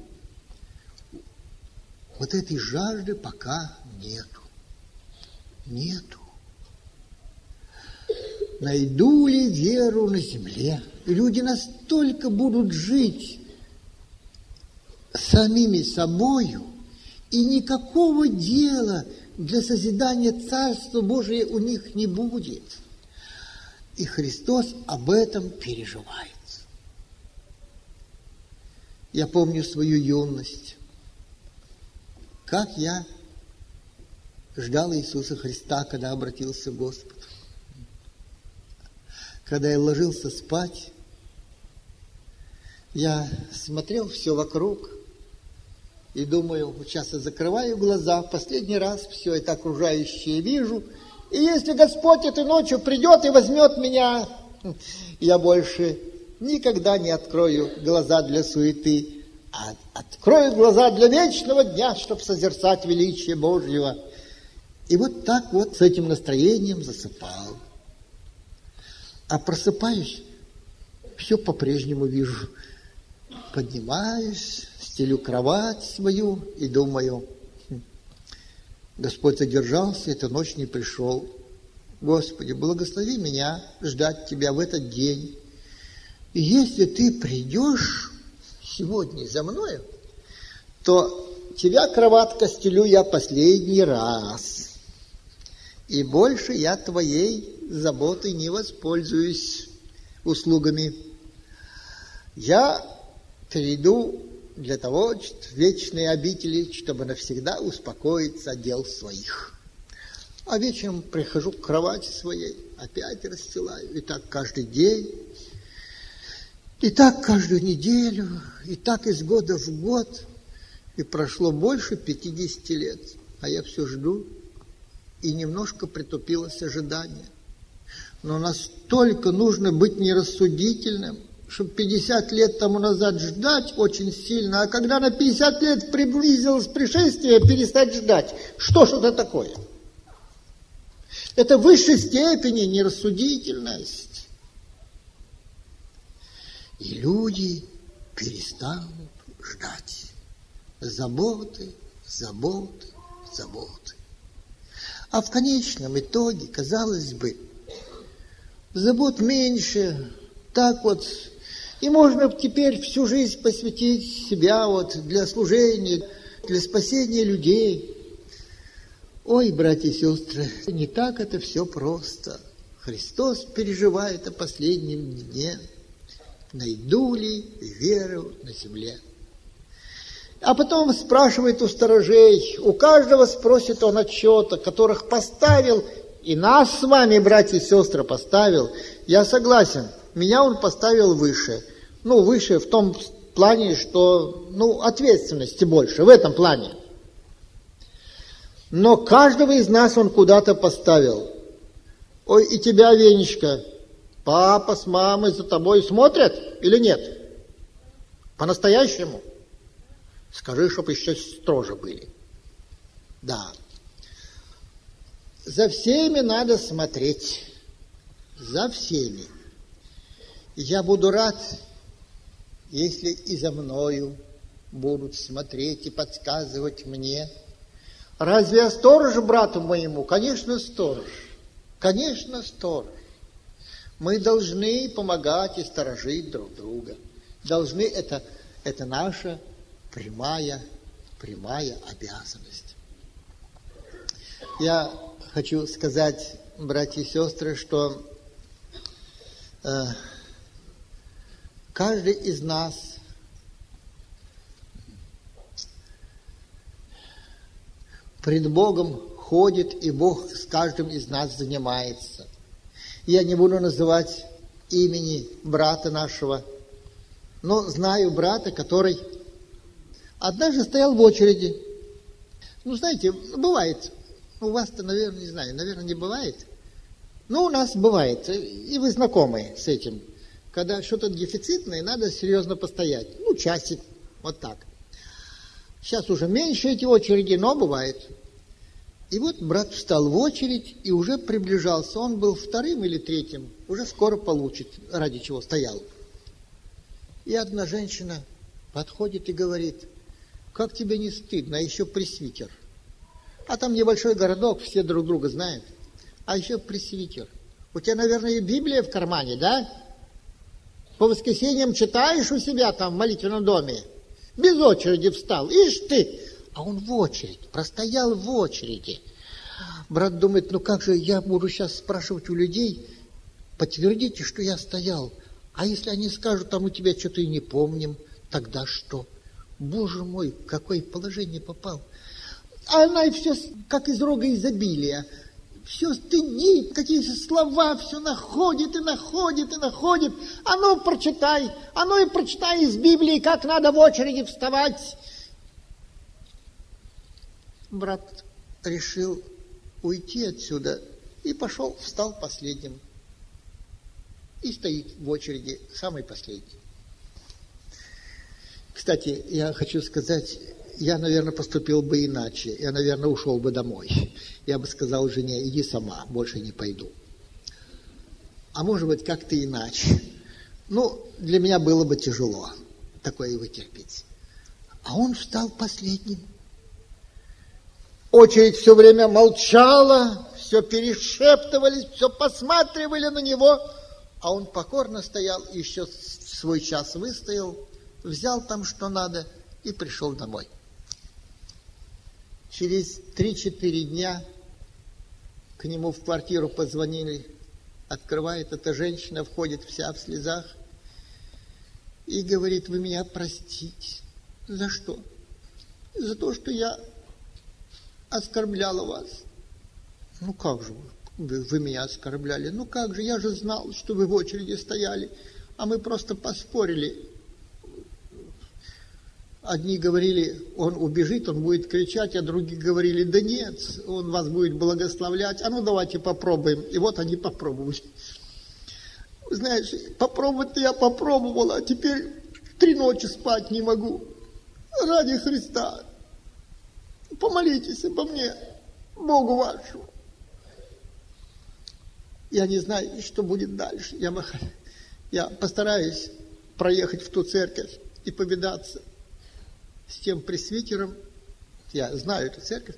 вот этой жажды пока нету. Нету. Найду ли веру на земле? Люди настолько будут жить самими собою, и никакого дела для созидания Царства Божия у них не будет. И Христос об этом переживает. Я помню свою юность, как я ждал Иисуса Христа, когда обратился Господь. Когда я ложился спать, я смотрел все вокруг и думаю, вот сейчас я закрываю глаза, в последний раз все это окружающее вижу, и если Господь этой ночью придет и возьмет меня, я больше никогда не открою глаза для суеты, а открою глаза для вечного дня, чтобы созерцать величие Божьего. И вот так вот с этим настроением засыпал. А просыпаюсь, все по-прежнему вижу. Поднимаюсь, стелю кровать свою и думаю, Господь задержался, эта ночь не пришел. Господи, благослови меня ждать Тебя в этот день. И если Ты придешь сегодня за мною, то Тебя, кроватка, стелю я последний раз. И больше я Твоей заботой не воспользуюсь услугами. Я перейду для того, в вечные обители, чтобы навсегда успокоиться от дел своих. А вечером прихожу к кровати своей, опять расстилаю. И так каждый день, и так каждую неделю, и так из года в год. И прошло больше пятидесяти лет, а я все жду, и немножко притупилось ожидание. Но настолько нужно быть нерассудительным, чтобы пятьдесят лет тому назад ждать очень сильно, а когда на пятьдесят лет приблизилось пришествие, перестать ждать. Что ж это такое? Это в высшей степени нерассудительность. И люди перестанут ждать. Заботы, заботы, заботы. А в конечном итоге, казалось бы, забот меньше, так вот, и можно теперь всю жизнь посвятить себя вот для служения, для спасения людей. Ой, братья и сестры, не так это все просто. Христос переживает о последнем дне. Найду ли веру на земле? А потом спрашивает у сторожей, у каждого спросит он отчета, которых поставил, и нас с вами, братья и сестры, поставил. Я согласен, меня он поставил выше. Ну, выше в том плане, что, ну, ответственности больше, в этом плане. Но каждого из нас он куда-то поставил. Ой, и тебя, Венечка, папа с мамой за тобой смотрят или нет? По-настоящему? Скажи, чтоб еще строже были. Да. За всеми надо смотреть. За всеми. Я буду рад, если и за мною будут смотреть и подсказывать мне. Разве я сторож брату моему? Конечно, сторож. Конечно, сторож. Мы должны помогать и сторожить друг друга. Должны, это, это наша прямая, прямая обязанность. Я хочу сказать, братья и сестры, что э, каждый из нас пред Богом ходит, и Бог с каждым из нас занимается. Я не буду называть имени брата нашего, но знаю брата, который однажды стоял в очереди. Ну, знаете, бывает. У вас-то, наверное, не знаю, наверное, не бывает. Но у нас бывает. И вы знакомы с этим. Когда что-то дефицитное, надо серьезно постоять. Ну, часик, вот так. Сейчас уже меньше эти очереди, но бывает. И вот брат встал в очередь и уже приближался. Он был вторым или третьим, уже скоро получит, ради чего стоял. И одна женщина подходит и говорит: как тебе не стыдно, а еще пресвитер. А там небольшой городок, все друг друга знают. А еще пресвитер. У тебя, наверное, и Библия в кармане, да? По воскресеньям читаешь у себя там в молитвенном доме. Без очереди встал. Ишь ты! А он в очередь, простоял в очереди. Брат думает, ну как же я буду сейчас спрашивать у людей, подтвердите, что я стоял. А если они скажут, там у тебя что-то и не помним, тогда что? Боже мой, в какое положение попал. А она и все, как из рога изобилия. Все стыдит, какие-то слова, все находит и находит и находит. А ну, прочитай, а ну и прочитай из Библии, как надо в очереди вставать. Брат решил уйти отсюда и пошел, встал последним. И стоит в очереди самый последний. Кстати, я хочу сказать, я, наверное, поступил бы иначе. Я, наверное, ушел бы домой. Я бы сказал жене, иди сама, больше не пойду. А может быть, как-то иначе. Ну, для меня было бы тяжело такое вытерпеть. А он встал последним. Очередь все время молчала, все перешептывались, все посматривали на него. А он покорно стоял, еще свой час выстоял, взял там, что надо, и пришел домой. Через три-четыре дня к нему в квартиру позвонили. Открывает эта женщина, входит вся в слезах и говорит: вы меня простите. За что? За то, что я оскорбляла вас. Ну как же вы, вы меня оскорбляли? Ну как же, я же знал, что вы в очереди стояли, а мы просто поспорили. Одни говорили, он убежит, он будет кричать, а другие говорили, да нет, он вас будет благословлять. А ну давайте попробуем. И вот они попробовали. Знаешь, попробовать-то я попробовала, а теперь три ночи спать не могу. Ради Христа. Помолитесь обо мне, Богу вашему. Я не знаю, что будет дальше. Я, я постараюсь проехать в ту церковь и повидаться с тем пресвитером. Я знаю эту церковь.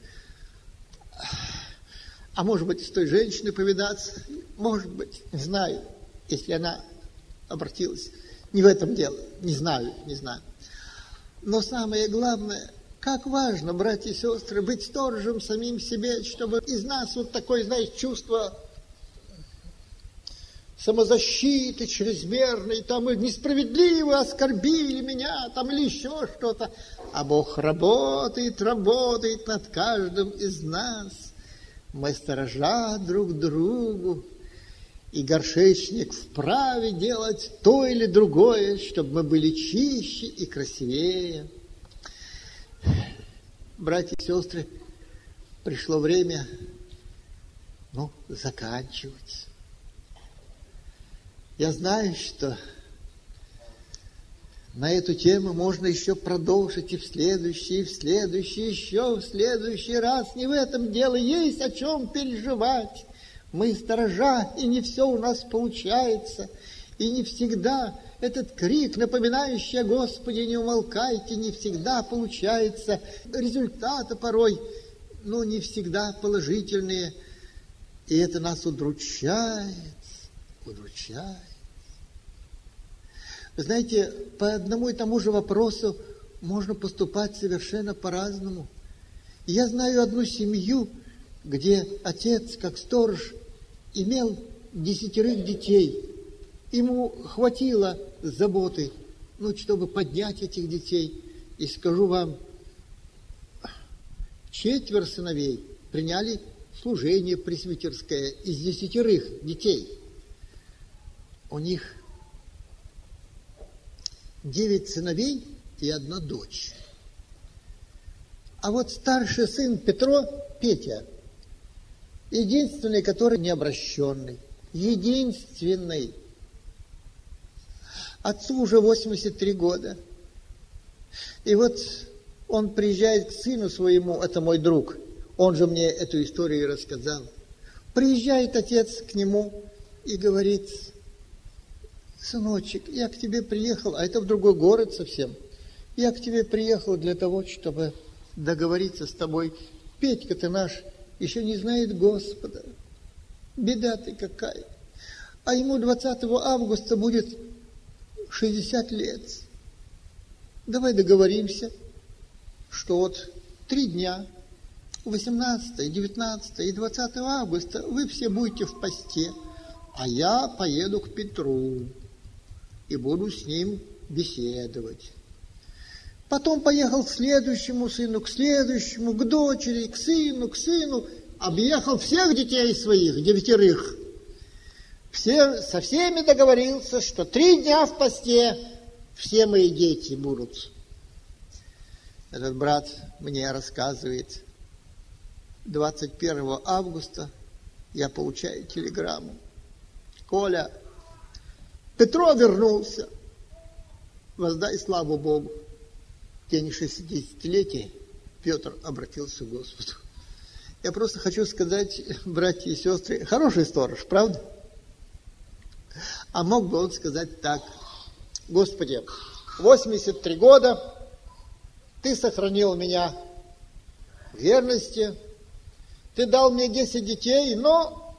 А может быть, с той женщиной повидаться. Может быть, не знаю, если она обратилась. Не в этом дело. Не знаю, не знаю. Но самое главное, как важно, братья и сестры, быть сторожем самим себе, чтобы из нас вот такое, знаешь, чувство самозащиты чрезмерной, там и несправедливо оскорбили меня, там или еще что-то. А Бог работает, работает над каждым из нас. Мы сторожа друг другу, и горшечник вправе делать то или другое, чтобы мы были чище и красивее. Братья и сестры, пришло время, ну, заканчивать. Я знаю, что на эту тему можно еще продолжить и в следующий, и в следующий, еще в следующий раз. Не в этом дело, есть о чем переживать. Мы сторожа, и не все у нас получается. И не всегда этот крик, напоминающий о Господе, не умолкайте, не всегда получается. Результаты порой, ну, не всегда положительные. И это нас удручает, удручает. Вы знаете, по одному и тому же вопросу можно поступать совершенно по-разному. Я знаю одну семью, где отец, как сторож, имел десятерых детей. Ему хватило заботы, ну, чтобы поднять этих детей. И скажу вам, четверо сыновей приняли служение пресвитерское из десятерых детей. У них девять сыновей и одна дочь. А вот старший сын Петро, Петя, единственный, который не обращенный, единственный. Отцу уже восемьдесят три года. И вот он приезжает к сыну своему, это мой друг, он же мне эту историю рассказал. Приезжает отец к нему и говорит: сыночек, я к тебе приехал, а это в другой город совсем. Я к тебе приехал для того, чтобы договориться с тобой. Петька ты наш еще не знает Господа. Беда ты какая. А ему двадцатого августа будет шестьдесят лет. Давай договоримся, что вот три дня, восемнадцатого, девятнадцатого и двадцатого августа вы все будете в посте, а я поеду к Петру и буду с ним беседовать. Потом поехал к следующему сыну, к следующему, к дочери, к сыну, к сыну. Объехал всех детей своих, девятерых. Все, со всеми договорился, что три дня в посте все мои дети будут. Этот брат мне рассказывает: двадцать первого августа я получаю телеграмму: Коля, Петро вернулся. Воздай славу Богу. В день шестидесятилетия Петр обратился к Господу. Я просто хочу сказать, братья и сестры, хороший сторож, правда? А мог бы он сказать так: Господи, восемьдесят три года Ты сохранил меня в верности, Ты дал мне десять детей, но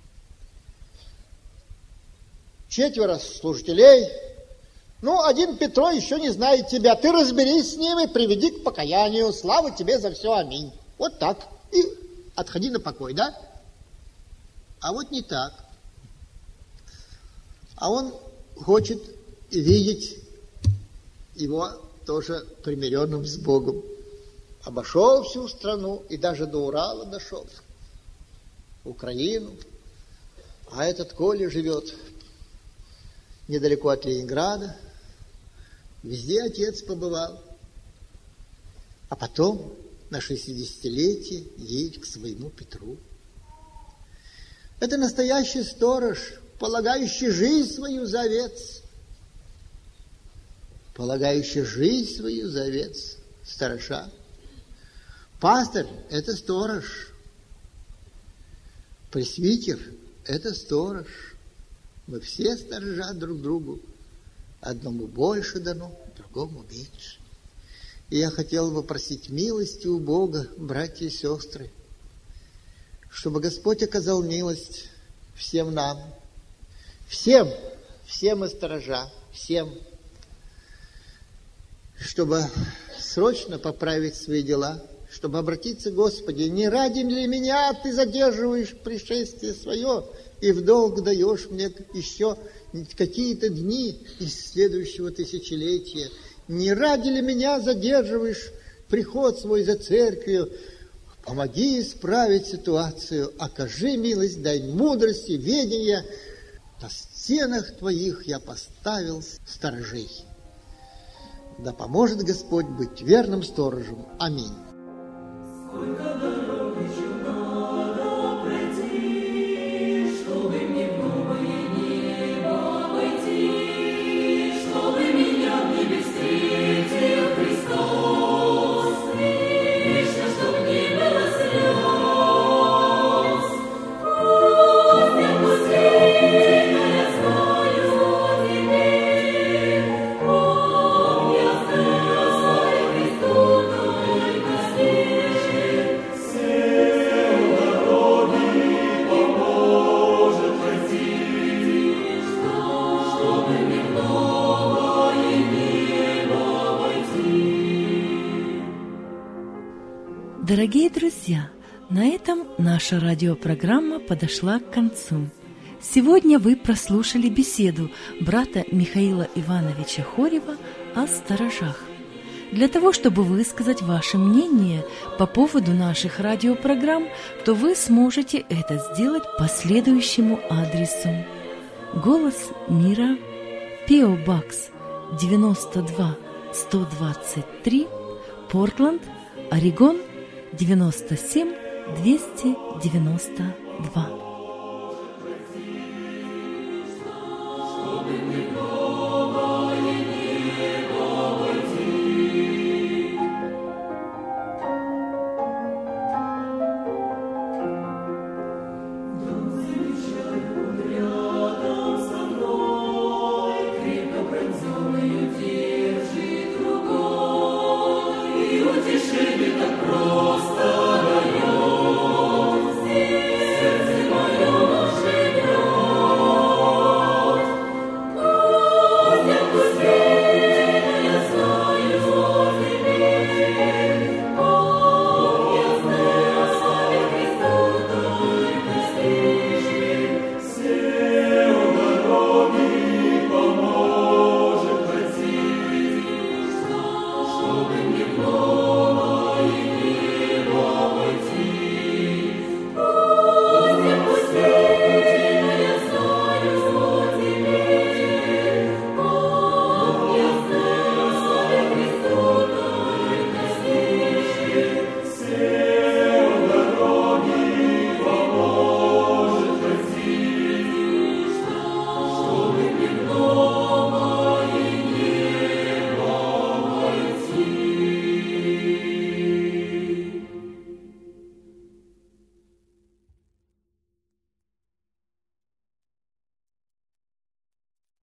четверо служителей, ну, один Петро еще не знает Тебя, Ты разберись с ним и приведи к покаянию, слава Тебе за все, аминь. Вот так. И отходи на покой, да? А вот не так. А он хочет видеть его тоже примиренным с Богом. Обошел всю страну и даже до Урала дошел, Украину. А этот Коля живет недалеко от Ленинграда. Везде отец побывал. А потом на шестидесятилетие едет к своему Петру. Это настоящий сторож, полагающий жизнь свою за овец. Полагающий жизнь свою за овец. Сторожа. Пастырь – это сторож. Пресвитер – это сторож. Мы все сторожа друг другу. Одному больше дано, другому меньше. И я хотел бы просить милости у Бога, братья и сестры, чтобы Господь оказал милость всем нам. Всем, всем мы сторожа, всем. Чтобы срочно поправить свои дела, чтобы обратиться: Господи, не ради ли меня Ты задерживаешь пришествие свое и в долг даешь мне еще какие-то дни из следующего тысячелетия? Не ради ли меня задерживаешь приход свой за церковью? Помоги исправить ситуацию, окажи милость, дай мудрости, ведения. На стенах Твоих я поставил сторожей. Да поможет Господь быть верным сторожем. Аминь. Сколько дорог еще надо пройти, чтобы мне в новое небо войти, чтобы меня в небе встретил Христос, вечно, чтоб не было слез. Пусть я последний, но я знаю теперь, Бог я знаю Христу только слышит. Все дороги поможет пройти, чтобы мне в новое небо войти. Дорогие друзья, на этом наша радиопрограмма подошла к концу. Сегодня вы прослушали беседу брата Михаила Ивановича Хорева о сторожах. Для того, чтобы высказать ваше мнение по поводу наших радиопрограмм, то вы сможете это сделать по следующему адресу: Голос мира, пи о Box девяносто два сто двадцать три, Портленд, Орегон девяносто семь двести девяносто два.